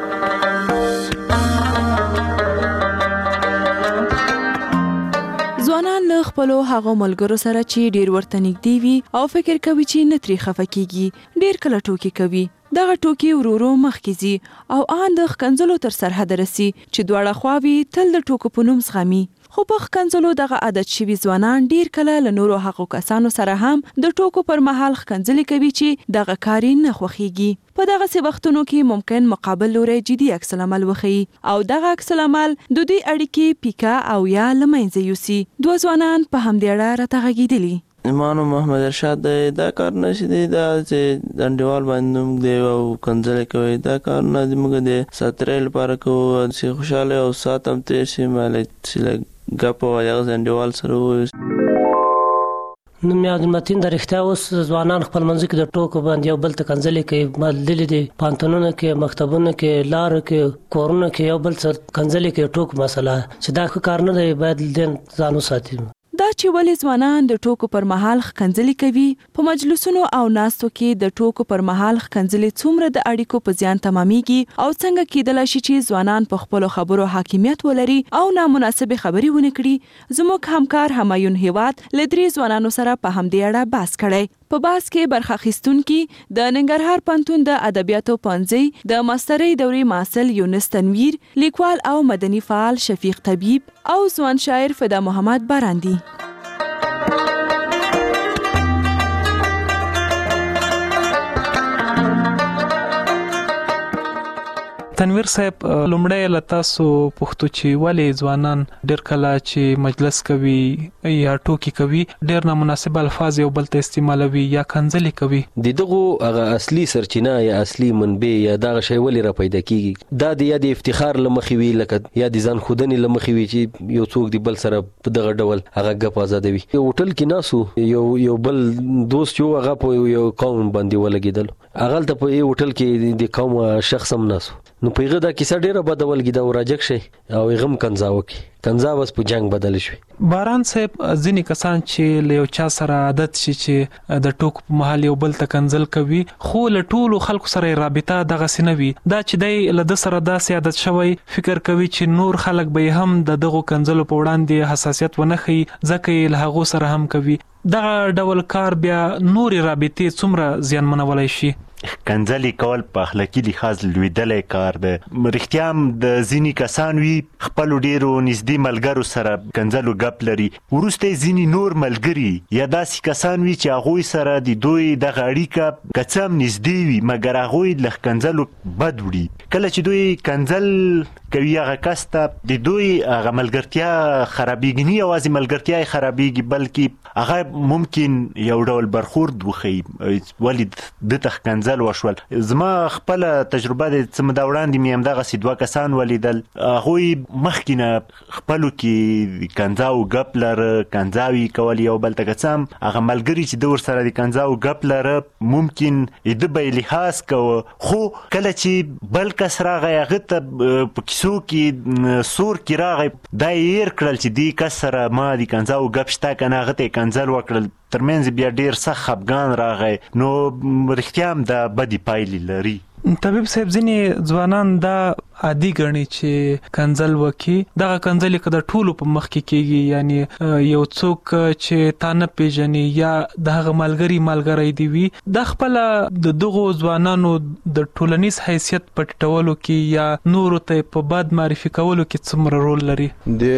ځوانان له خپلو هغو ملګرو سره چې ډیر ورته نږدې وي او فکر کوي چې نه ترې خفه کیږي، ډیر کله ټوکې کوي. دغه ټوکې ورو ورو مخکې ځي او ان د ښکنځلو تر سرحده رسي چې دواړه خواوې تل د ټوکو په نوم زغمي. خو په ښکنځلو دغه عادت شوي ځوانان ډیر کله له نورو هغو کسانو سره هم د ټوکو پر مهال ښکنځلې کوي چې دغه کار یې نه خوښیږي. په دغسې وختونو کې ممکن مقابل لوری جدي عکس العمل وښیي او دغه عکس العمل د دوی اړیکې پیکه او یا له منځه یوسي. دوه ځوانان په همدې اړه راته غږېدلي. ایمانو محمد ارشاد دی. دا کار نشي دی دا چې انډیوال باندې موږ دی او کنځلې کوي. دا کار نه دی موږ دی ساترې لپاره کوو چې خوشاله او ساتم تیر شي مالې چې ګپ او یو انډیوال سره وي. نو مې عبدالمتین د رښتیا اوس ځوانان خپل منځ کې د ټوکو باندې یو بل ته کنځلې کوي. ما لیدلي دي پانتونونه کې، مکتبونه کې، لارو کې، کورونه کې یو بل سره کنځلې کوي. ټوکو مسله چې دا ښه کار نه دی، باید ځان وساتي. دا چې ولې ځوانان د ټوکو پر مهال ښکنځلې کوي، په مجلسونو او ناستو کې د ټوکو پر مهال ښکنځلې څومره د اړیکو په زیان تمامیږي او څنګه کېدلی شي چې ځوانان په خپلو خبرو حاکمیت ولري او نامناسبې خبرې ونه کړي. زموږ همکار همایون هیواد له 3 ځوانانو سره په همدې اړه بحث کړی. په بحث کې برخه اخیستونکي د ننګرهار پوهنتون د ادبیاتو پوهنځي د ماسترۍ دورې محصل یونس تنویر، لیکوال او مدني فعال شفیق طبیب او ځوان شاعر فدا محمد باراندي. تنویر صاحب، لومړی له تاسو پوښتو چې ولې ځوانان ډېر کله چې مجلس کوي یا ټوکې کوي ډېر نامناسب الفاظ یو بل ته استعمالوي یا کنځلې کوي؟ د دغو هغه اصلي سرچینه یا اصلي منبع یا دغه شی ولې را پیدا کیږي؟ دا د یا د افتخار له مخې وي، لکه یا د ځان ښودنې له مخې وي چې یو څوک د بل سره په دغه ډول هغه ګپ ازادوي. یو هوټل کې ناسو، یو بل دوست یو هغه په یو قوم باندې ولګېدل، هغلته په یو هوټل کې د قوم شخص هم ناسو، نو په هغه دا کیسه ډیره بده ولګي دا ورجک شي او هغه هم کنځا وکړي. کنځا بس په جنگ بدل شي. باران صاحب، ځینې کسان چې له یو چا سره عادت شي چې د ټوک په محل یو بل ته کنځل کوي، خو له ټولو خلکو سره رابطه دغسې نه وي. دا چې دی له ده سره داسې عادت شوی، فکر کوي چې نور خلک به هم د دغو کنځلو په وړاندې حساسیت ونه ښیي، ځکه یې له هغو سره هم کوي. دغه ډول کار بیا نورې رابطې څومره زیانمنولی شي؟ کنځلې کول په اخلاقي لحاظ لویدلی کار دی. رښتیا هم د ځینې کسان وي خپلو ډېرو نږدې ملګرو سره کنځلو ګپ لري، وروسته یې ځینې نور ملګري یا داسې کسان وي چې هغوی سره د دوی دغه اړیکه که څه هم نږدې وي مګر هغوی له کنځلو بد وړي. کله چې دوی کنځل کوي هغه کس ته د دوی هغه ملګرتیا خرابېږي، نه یوازې ملګرتیا یې خرابېږي بلکې هغه ممکن یو ډول برخورد وښیي ولې ده ته ښکنځل وشول. زما خپله تجربه د څه موده وړاندې مې همدغسې 2 کسان ولیدل، هغوی مخکې نه خپلو کې کنځاو ګپ لره، کنځاوې کول یو بل ته، که څه هم هغه ملګري چې ده ورسره د کنځاو ګپ لره ممکن ده به یې لحاظ کوه، خو کله چې بل کس راغی هغه ته په کیسو کې سور کې راغی، دا یې هېر کړل چې دې کس سره ما د کنځاو ګپ شته که نه، هغه ته یې کنځل وکړل، ترمنځ بیا ډیر سخت خفګان راغی. نو رښتیا هم دا بدې پایلې لري. طبیب صاحب، ځینې ځوانان دا عادي ګڼي چې کنزل وکي دغه کنزل کده ټولو په مخ کې کیږي یعنی یو څوک چې تانه پیژني یا دغه مالګری دی وي د خپل د دغو ځوانانو د ټولنیز حیثیت پټولو کې یا نور ته په بد معرفي کولو کې څومره رول لري؟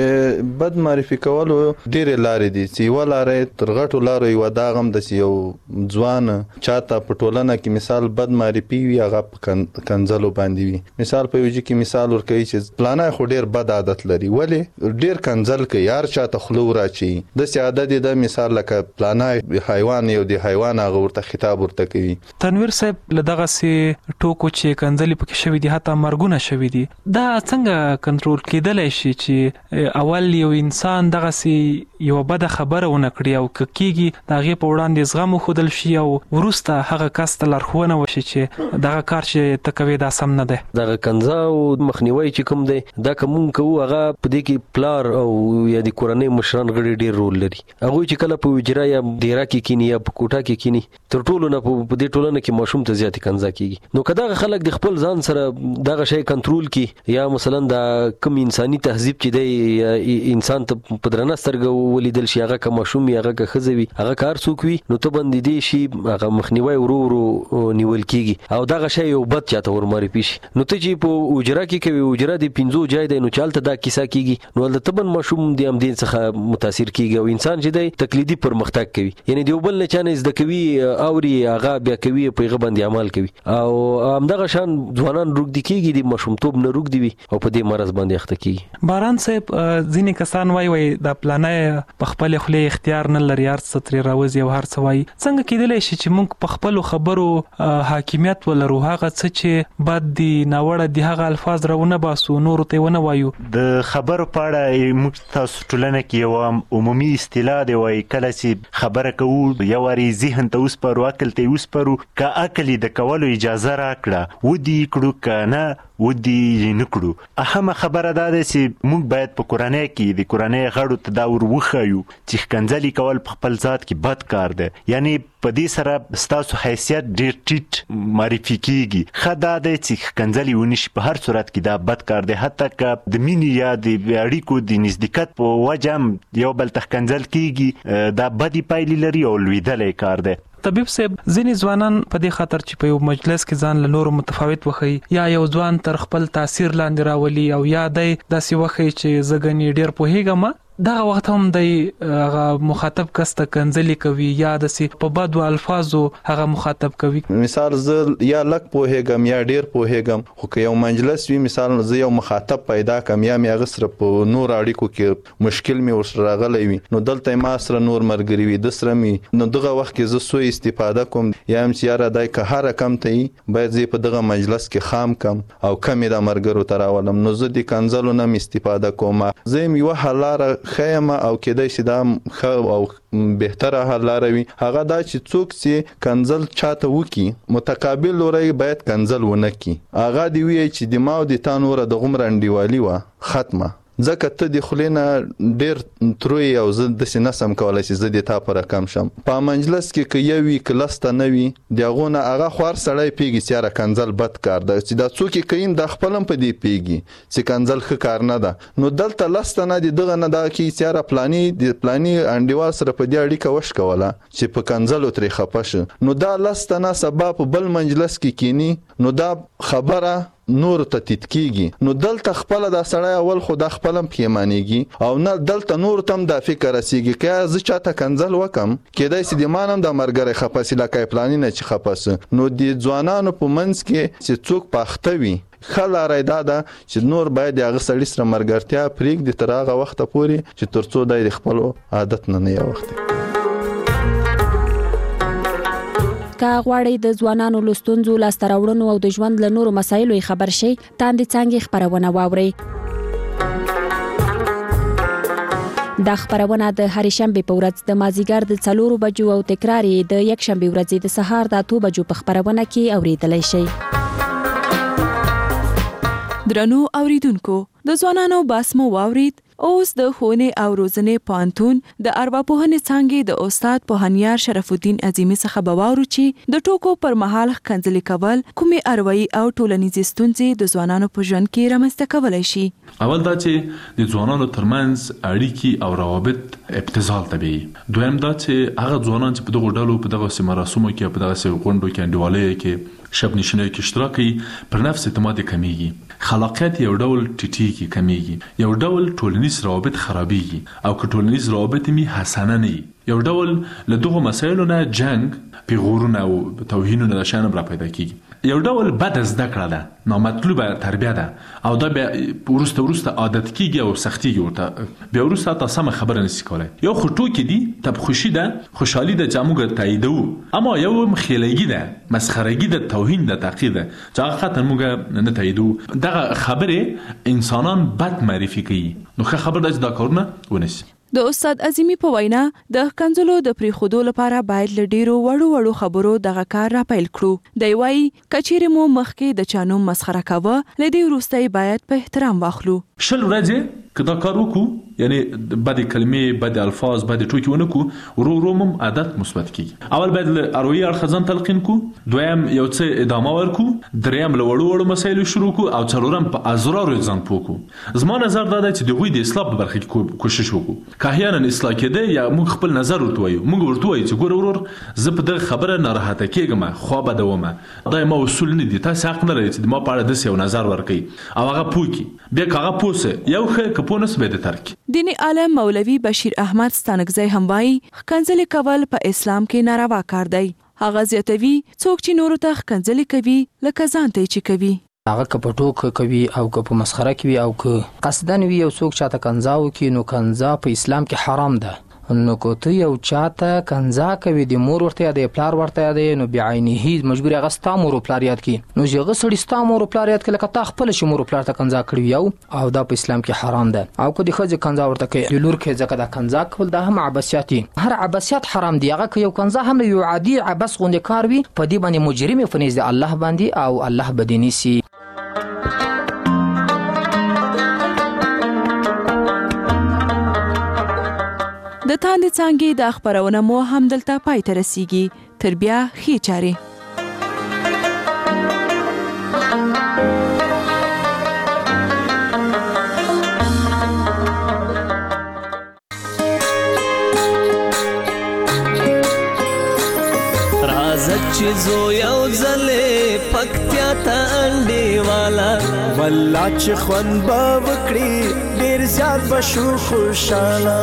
د بد معرفي کولو ډېر لارې دي چې ولاره تر غټو لارو یو داغم د یو ځوان چاته په ټولنه کې مثال بد معرفي وي هغه کنزلو باندې وي. مثال په یوه کې مثال ورکوي چې پلانه خو ډیر بد عادت لري ولی ډیر کنزل کوي یار چاته خلو راچی د سعادت د مثال لکه پلانه حیوان یو دی حیوان هغه ورته خطاب ورته کوي. تنویر صاحب لدغه سي ټوکو چې کنزلی پکې شوی دي حتی مرګونه شوی دي دا څنګه کنټرول کېدلای شي چې اول یو انسان دغه سي یو بد خبره ونه کړی او کېږي دغه په وړاندې زغم خودل شي او ورسته هغه کس ته لارښوونه وشي چې دغه کار چې تکوي دا سم نه ده. دغه کنزا او مخنیوي چې کوم دی دا کوم کوو هغه په دې کې پلار او یا د کورنۍ مشران غړي ډیر رول لري. هغه چې کله په وجرا یا ډیرا کې کینی یا په کوټه کې کینی تر ټولو نه په دې ټولنه کې ماشوم ته زیات کنزا کیږي. نو کله خلک د خپل ځان سره دغه شی کنټرول کی یا مثلا دا کوم انساني تهذیب چې دی انسان ته په درنه سترګه ولیدل شي هغه کوم ماشوم یا هغه خزوي هغه کار څوک وي نو ته باندې دی شي هغه مخنیوي ورو نیول کیږي او دغه شی یو بد چاته ورماري پیش نو ته چې په وجرا کې کوي وجرا د پینځو جای دی نو چالت دا کیسه کیږي نو د تبن مشوم د امدین څخه متاثر کیږي او انسان چې دی تقلیدي پرمختګ کوي یعنی دیوبل نه چانه زده کوي اوري هغه بیا کوي په غو باندې عمل کوي او همدغه شان ځوانان روګ دي کیږي د مشومتوب نه روګ دی او په دې مرز باندې اخته کیږي. باران صاحب ځینې کسان وای دا پلانه په خپل خله اختیار نه لري هر څه تر راوځي او هر څه وای څنګه کېدلی شي چې موږ په خپل خبرو حاکمیت ولرو هغه څه چې بد دي ناوړه دي هغه الفاظ راونه باسو نور ته ونه وایو. د خبرو په اړه موږ تاسو ټولنه کې یو عمومي اصطلاح دی وای کله چې خبره کوو یو وری ذهن ته وسپارو عقل ته وسپارو که عقل د کولو اجازه راکړه ودی کړو کنه ودی نکړو. اهمه خبره دا ده چې موږ باید په کورنۍ کې د کورنۍ غړو ته دا ور وښیو چې کنځلي کول په خپل ذات کې بد کار دی یعنی په دې سره ستاسو حیثیت ډیر ټیټ معرفي کیږي. خدا دې چې کنځلي ونشي په هر صورت کې دا بد کار دی حتی که د مینې یا د اړیکو د نزدېکت په وجه یو بل ته کنځل کیږي دا بدی پایلې لري او لویدلې کار دی. طبيب صاحب ځینې ځوانان په دې خاطر چې په یو مجلس کې ځان له نورو متفاوت وخی یا یو ځوان تر خپل تاثیر لاندې راولي او یا داسې وخی چې زګنی ډیر پوهیږم دا وخت هم د مخاطب کس ته کنځلي کوي یا د په بدو الفاظو هغه مخاطب کوي. مثال زه یا لک پوهیږم یا ډیر پوهیږم خو که یو مجلس وي مثال زه یو مخاطب پیدا کم یا مې هغه سره په نور اړیکو کې مشکل مې ورسره راغلی وي نو دلته ما سره نور مرګري وي د سره مې نو دغه وخت کې زه سوء استفاده کوم یا هم چې یاره دای که هر کم ته باید زه په دغه مجلس کې خام کم او کمې د مرګرو ته راولم نو زه د کنځلو نه استفاده کوم زه یې یوه حل لاره خیمه او کېدای شي دا ښه او بهتره حل لاره وي هغه دا چې څوک چې کنځل چاته وکي متقابل لوری باید کنځل ونه کي هغه دی وی چې د ما او د تا نوره د غومره انډیوالي وه ختمه ځکه ته د خولې نه ډېر تروی او زه داسې نسم کولی چې زه د تا په رقم شم په مجلس کې که یو وي که لس ته نه وي د هغو نه هغه خوار سړی پوهېږي چې یاره کنځل بد کار ده چې دا څوک یې کوي دا خپل هم په دې پوهېږي چې کنځل ښه کار نه ده نو دلته لس ته نه د دغه نه دغه کوي چې یاره پلاني انډیوال سره په دې اړیکه وشکوله چې په کنځلو ترې خفه شه نو دا لس ته نه سبا په بل مجلس کې کینی نو دا خبره نور ته تتکیږي نو دلته خپل دا سړی اول خو دا خپلم پیمانېږي او نه دلته نور تم دا فکر رسیږي که زه چاته کنځل وکم کېدای سي د مانم د مرګري خپسي لکه پلاني نه چې خپس نو د ځوانانو په منځ کې چې څوک پاخته وي خلاره دا ده چې نور باید هغه سړي سره مرګرتیا پرېږدي تر هغه وخته پورې چې ترڅو د خپل عادت نه یو وخت که غواړئ د ځوانانو له ستونزو لاسته راوړنو او د ژوند له نورو مسایلو خبر شئ تاندې څانګې خپرونه واورئ. دا خبرونه د هرې شنبې په ورځ د مازیګر د 4 بجو او تکرار یې د یک شنبې ورځې د سهار د 8 بجو په خبرونه کې اوریدلای شئ. درنو اوریدونکو د ځوانانو باسمو واورید اوس د ښوونې او روزنې پوهنتون د ارواپوهنې څانګې د استاد پوهنیار شرف الدین عظیمي څخه به واورو چې د ټوکو پر مهال ښکنځلې کول کومې اروایي او ټولنیزې ستونزې د ځوانانو په ژوند کې رامنځته کولی شي. اول دا چې د ځوانانو ترمنځ اړیکې او روابط ابتذال طبیعي. دویم دا چې هغه ځوانان چې په دغه ډلو په دغه مراسمو کې په دغه غونډو کې انډیوالۍ کې شب نشینۍ کې اشتراک کوي پر نفس اعتماد کمیږي، خلاقیت یو ډول ټیټیږي کمیږي، یو ډول ټولنیز روابط خرابېږي او که ټولنیز روابط می حسنه نه یو ډول له دغه مسایلو نه جنگ پیغورونه او توهینونه د شان را پیدا کیږي، یو ډول بد زده کړه ده، نامطلوبه تربیه ده او دا بیا ورسته عادت کیږي او سختیږي ورته بیا ورسته تاسو سم خبره نسی کولای. یو خټو کې دي تب خوشی ده، خوشحالي ده چې موږ تاییدو، اما یو مخیلګي ده، مسخرګي ده، توهین ده، تحقیر ده چې هغه خاطر موږ نه تاییدو. دغه خبره انسانان بد معرفي کوي، نو خبر ده چې دا کارونه ونسی. د استاد عظیمي په وینا د ښکنځلو د پریښودو لپاره باید له ډیرو وړو خبرو دغه کار را پیل کړو. دی وایي کچېرې مو مخکې د چا نوم مسخره کوه، له دې وروسته باید په احترام واخلو. شل ورځې که دا کار وکړو، یعنی بدې کلمې، بدې الفاظ، بدې ټوکې ونه کړو، ورو هم عادت مثبت کیږي. اول باید له اروایي اړخه ځان تلقین کړو، دویم یو څه ادامه ورکړو، دریم له وړو مسایلو شروع کړو او څلورم په ازرارو ځان پوه کړو. زما نظر دا دی چې د هغوی د اصلاح په برخه کې کوشش وکړو. که احیانا اصلاح کېده یا موږ خپل نظر ورته وایو، موږ ورته وایو چې ګوره ورور زه په دغه خبره ناراحته کېږم، خوا بدومه، دا ما اصول نه دي، تاسو حق نه لرئ چې ما په اړه داسې یو نظر ورکړئ او هغه پوه کړي. بیا که هغه پوه سه یو ښه که پوه نه سه بیا د ترک. دیني عالم مولوي بشیر احمد ستانکزی هم وایي ښکنځلې کول په اسلام کې ناروا کار دی. هغه زیاتوي څوک چې نورو ته ښکنځلې کوي لکه ځان ته چې کوي، هغه که په ټوکه کوي او که په مسخره کوي او که قصدن وي یو څوک چاته کنځا وکړي، نو کنځا په اسلام کې حرام ده. نو که ته یو چاته کنځا کوي، د مور ورته یا د پلار ورته یا د نو بعینه مجبور هغه ستا مور او پلار یاد کړي، نو چې هغه سړی ستا مور او پلار یاد کړي لکه تا خپل شي مور او پلار ته کنځا کړی یو، او دا په اسلام کې حرام ده. او که د ښځې کنځا ورته کوي د لور کې ځکه دا کنځا کول دا هم عبثیت دي، هر عبثیت حرام دی. هغه که یو کنځا هم یو عادي عبث غوندې کار وي، په دې باندې مجرم فنیز دی الله باندې او الله به دې نیسي. د تاندې څانګې د خبرونه مو هم دلته پای ته رسیږي. تر بیا ښې چارې. راځه چې زو یو ځلې پکتیا ته انډیواله، والله چې خوند به وکړي ډېر زیات به شو خوشحاله.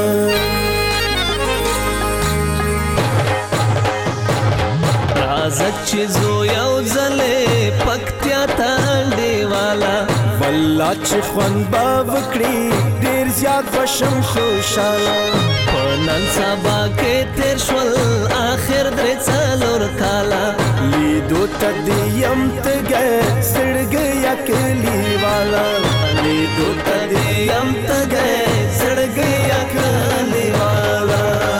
راځه چې زو یو ځلې پکتیا ته انډیواله، والله چې خوند به وکړي ډېر زیات به شم خوشحاله. په نن سبا کې تیر شول آخر درې څلور کاله، لیدو ته دې یم تږی زړګی یا کلیواله، لیدو ته دې یم تږی زړګی یا کلیواله.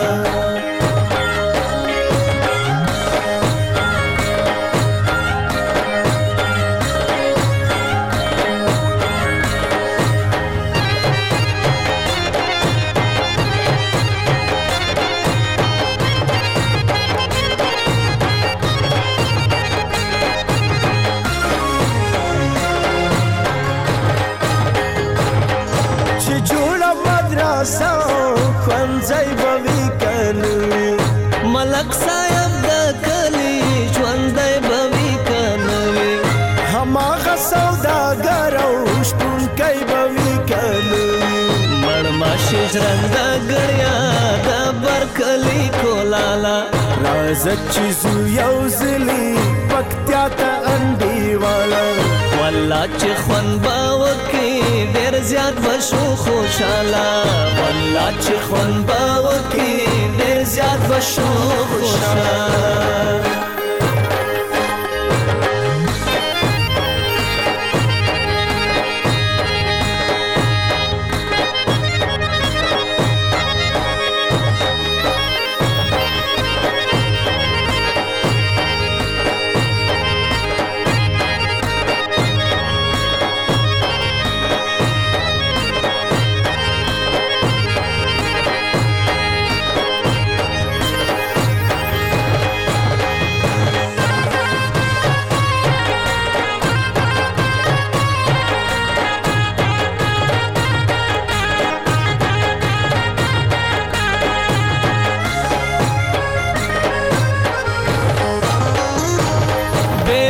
ښوونځی به وي که نه وي، ملک صاحب د کلي ژوندی به وي که نه وي، هماغه سوداګر او شپونکی به وي که نه وي، مړماشي ژرنده ګړیا د برکلي کولاله. راځه چې ځو یو ځلي پکتیا ته انډیواله، والله چې خوند به وکړي ډېر زیات به شو خوشحاله، والله چې خوند به وکړي ډېر زیات به شو خوشحاله.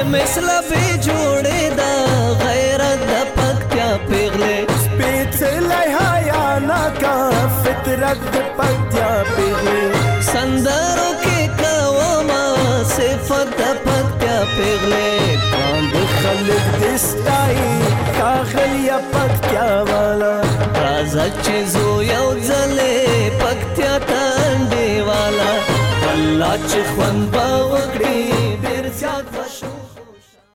مثله به جوړې دا غیرت د پکتیا پیغلې سپېڅلی حیا ناکه فطرت د پکتیا پیغلې سندرو کې کومه صفت د پکتیا پیغلې باندې خلک دې ستایي ښاغلیه پکتیا والا راځه چې زو یو ځلې پکتیا ته انډې والا الله چې خوند به وکړي ډېر زیات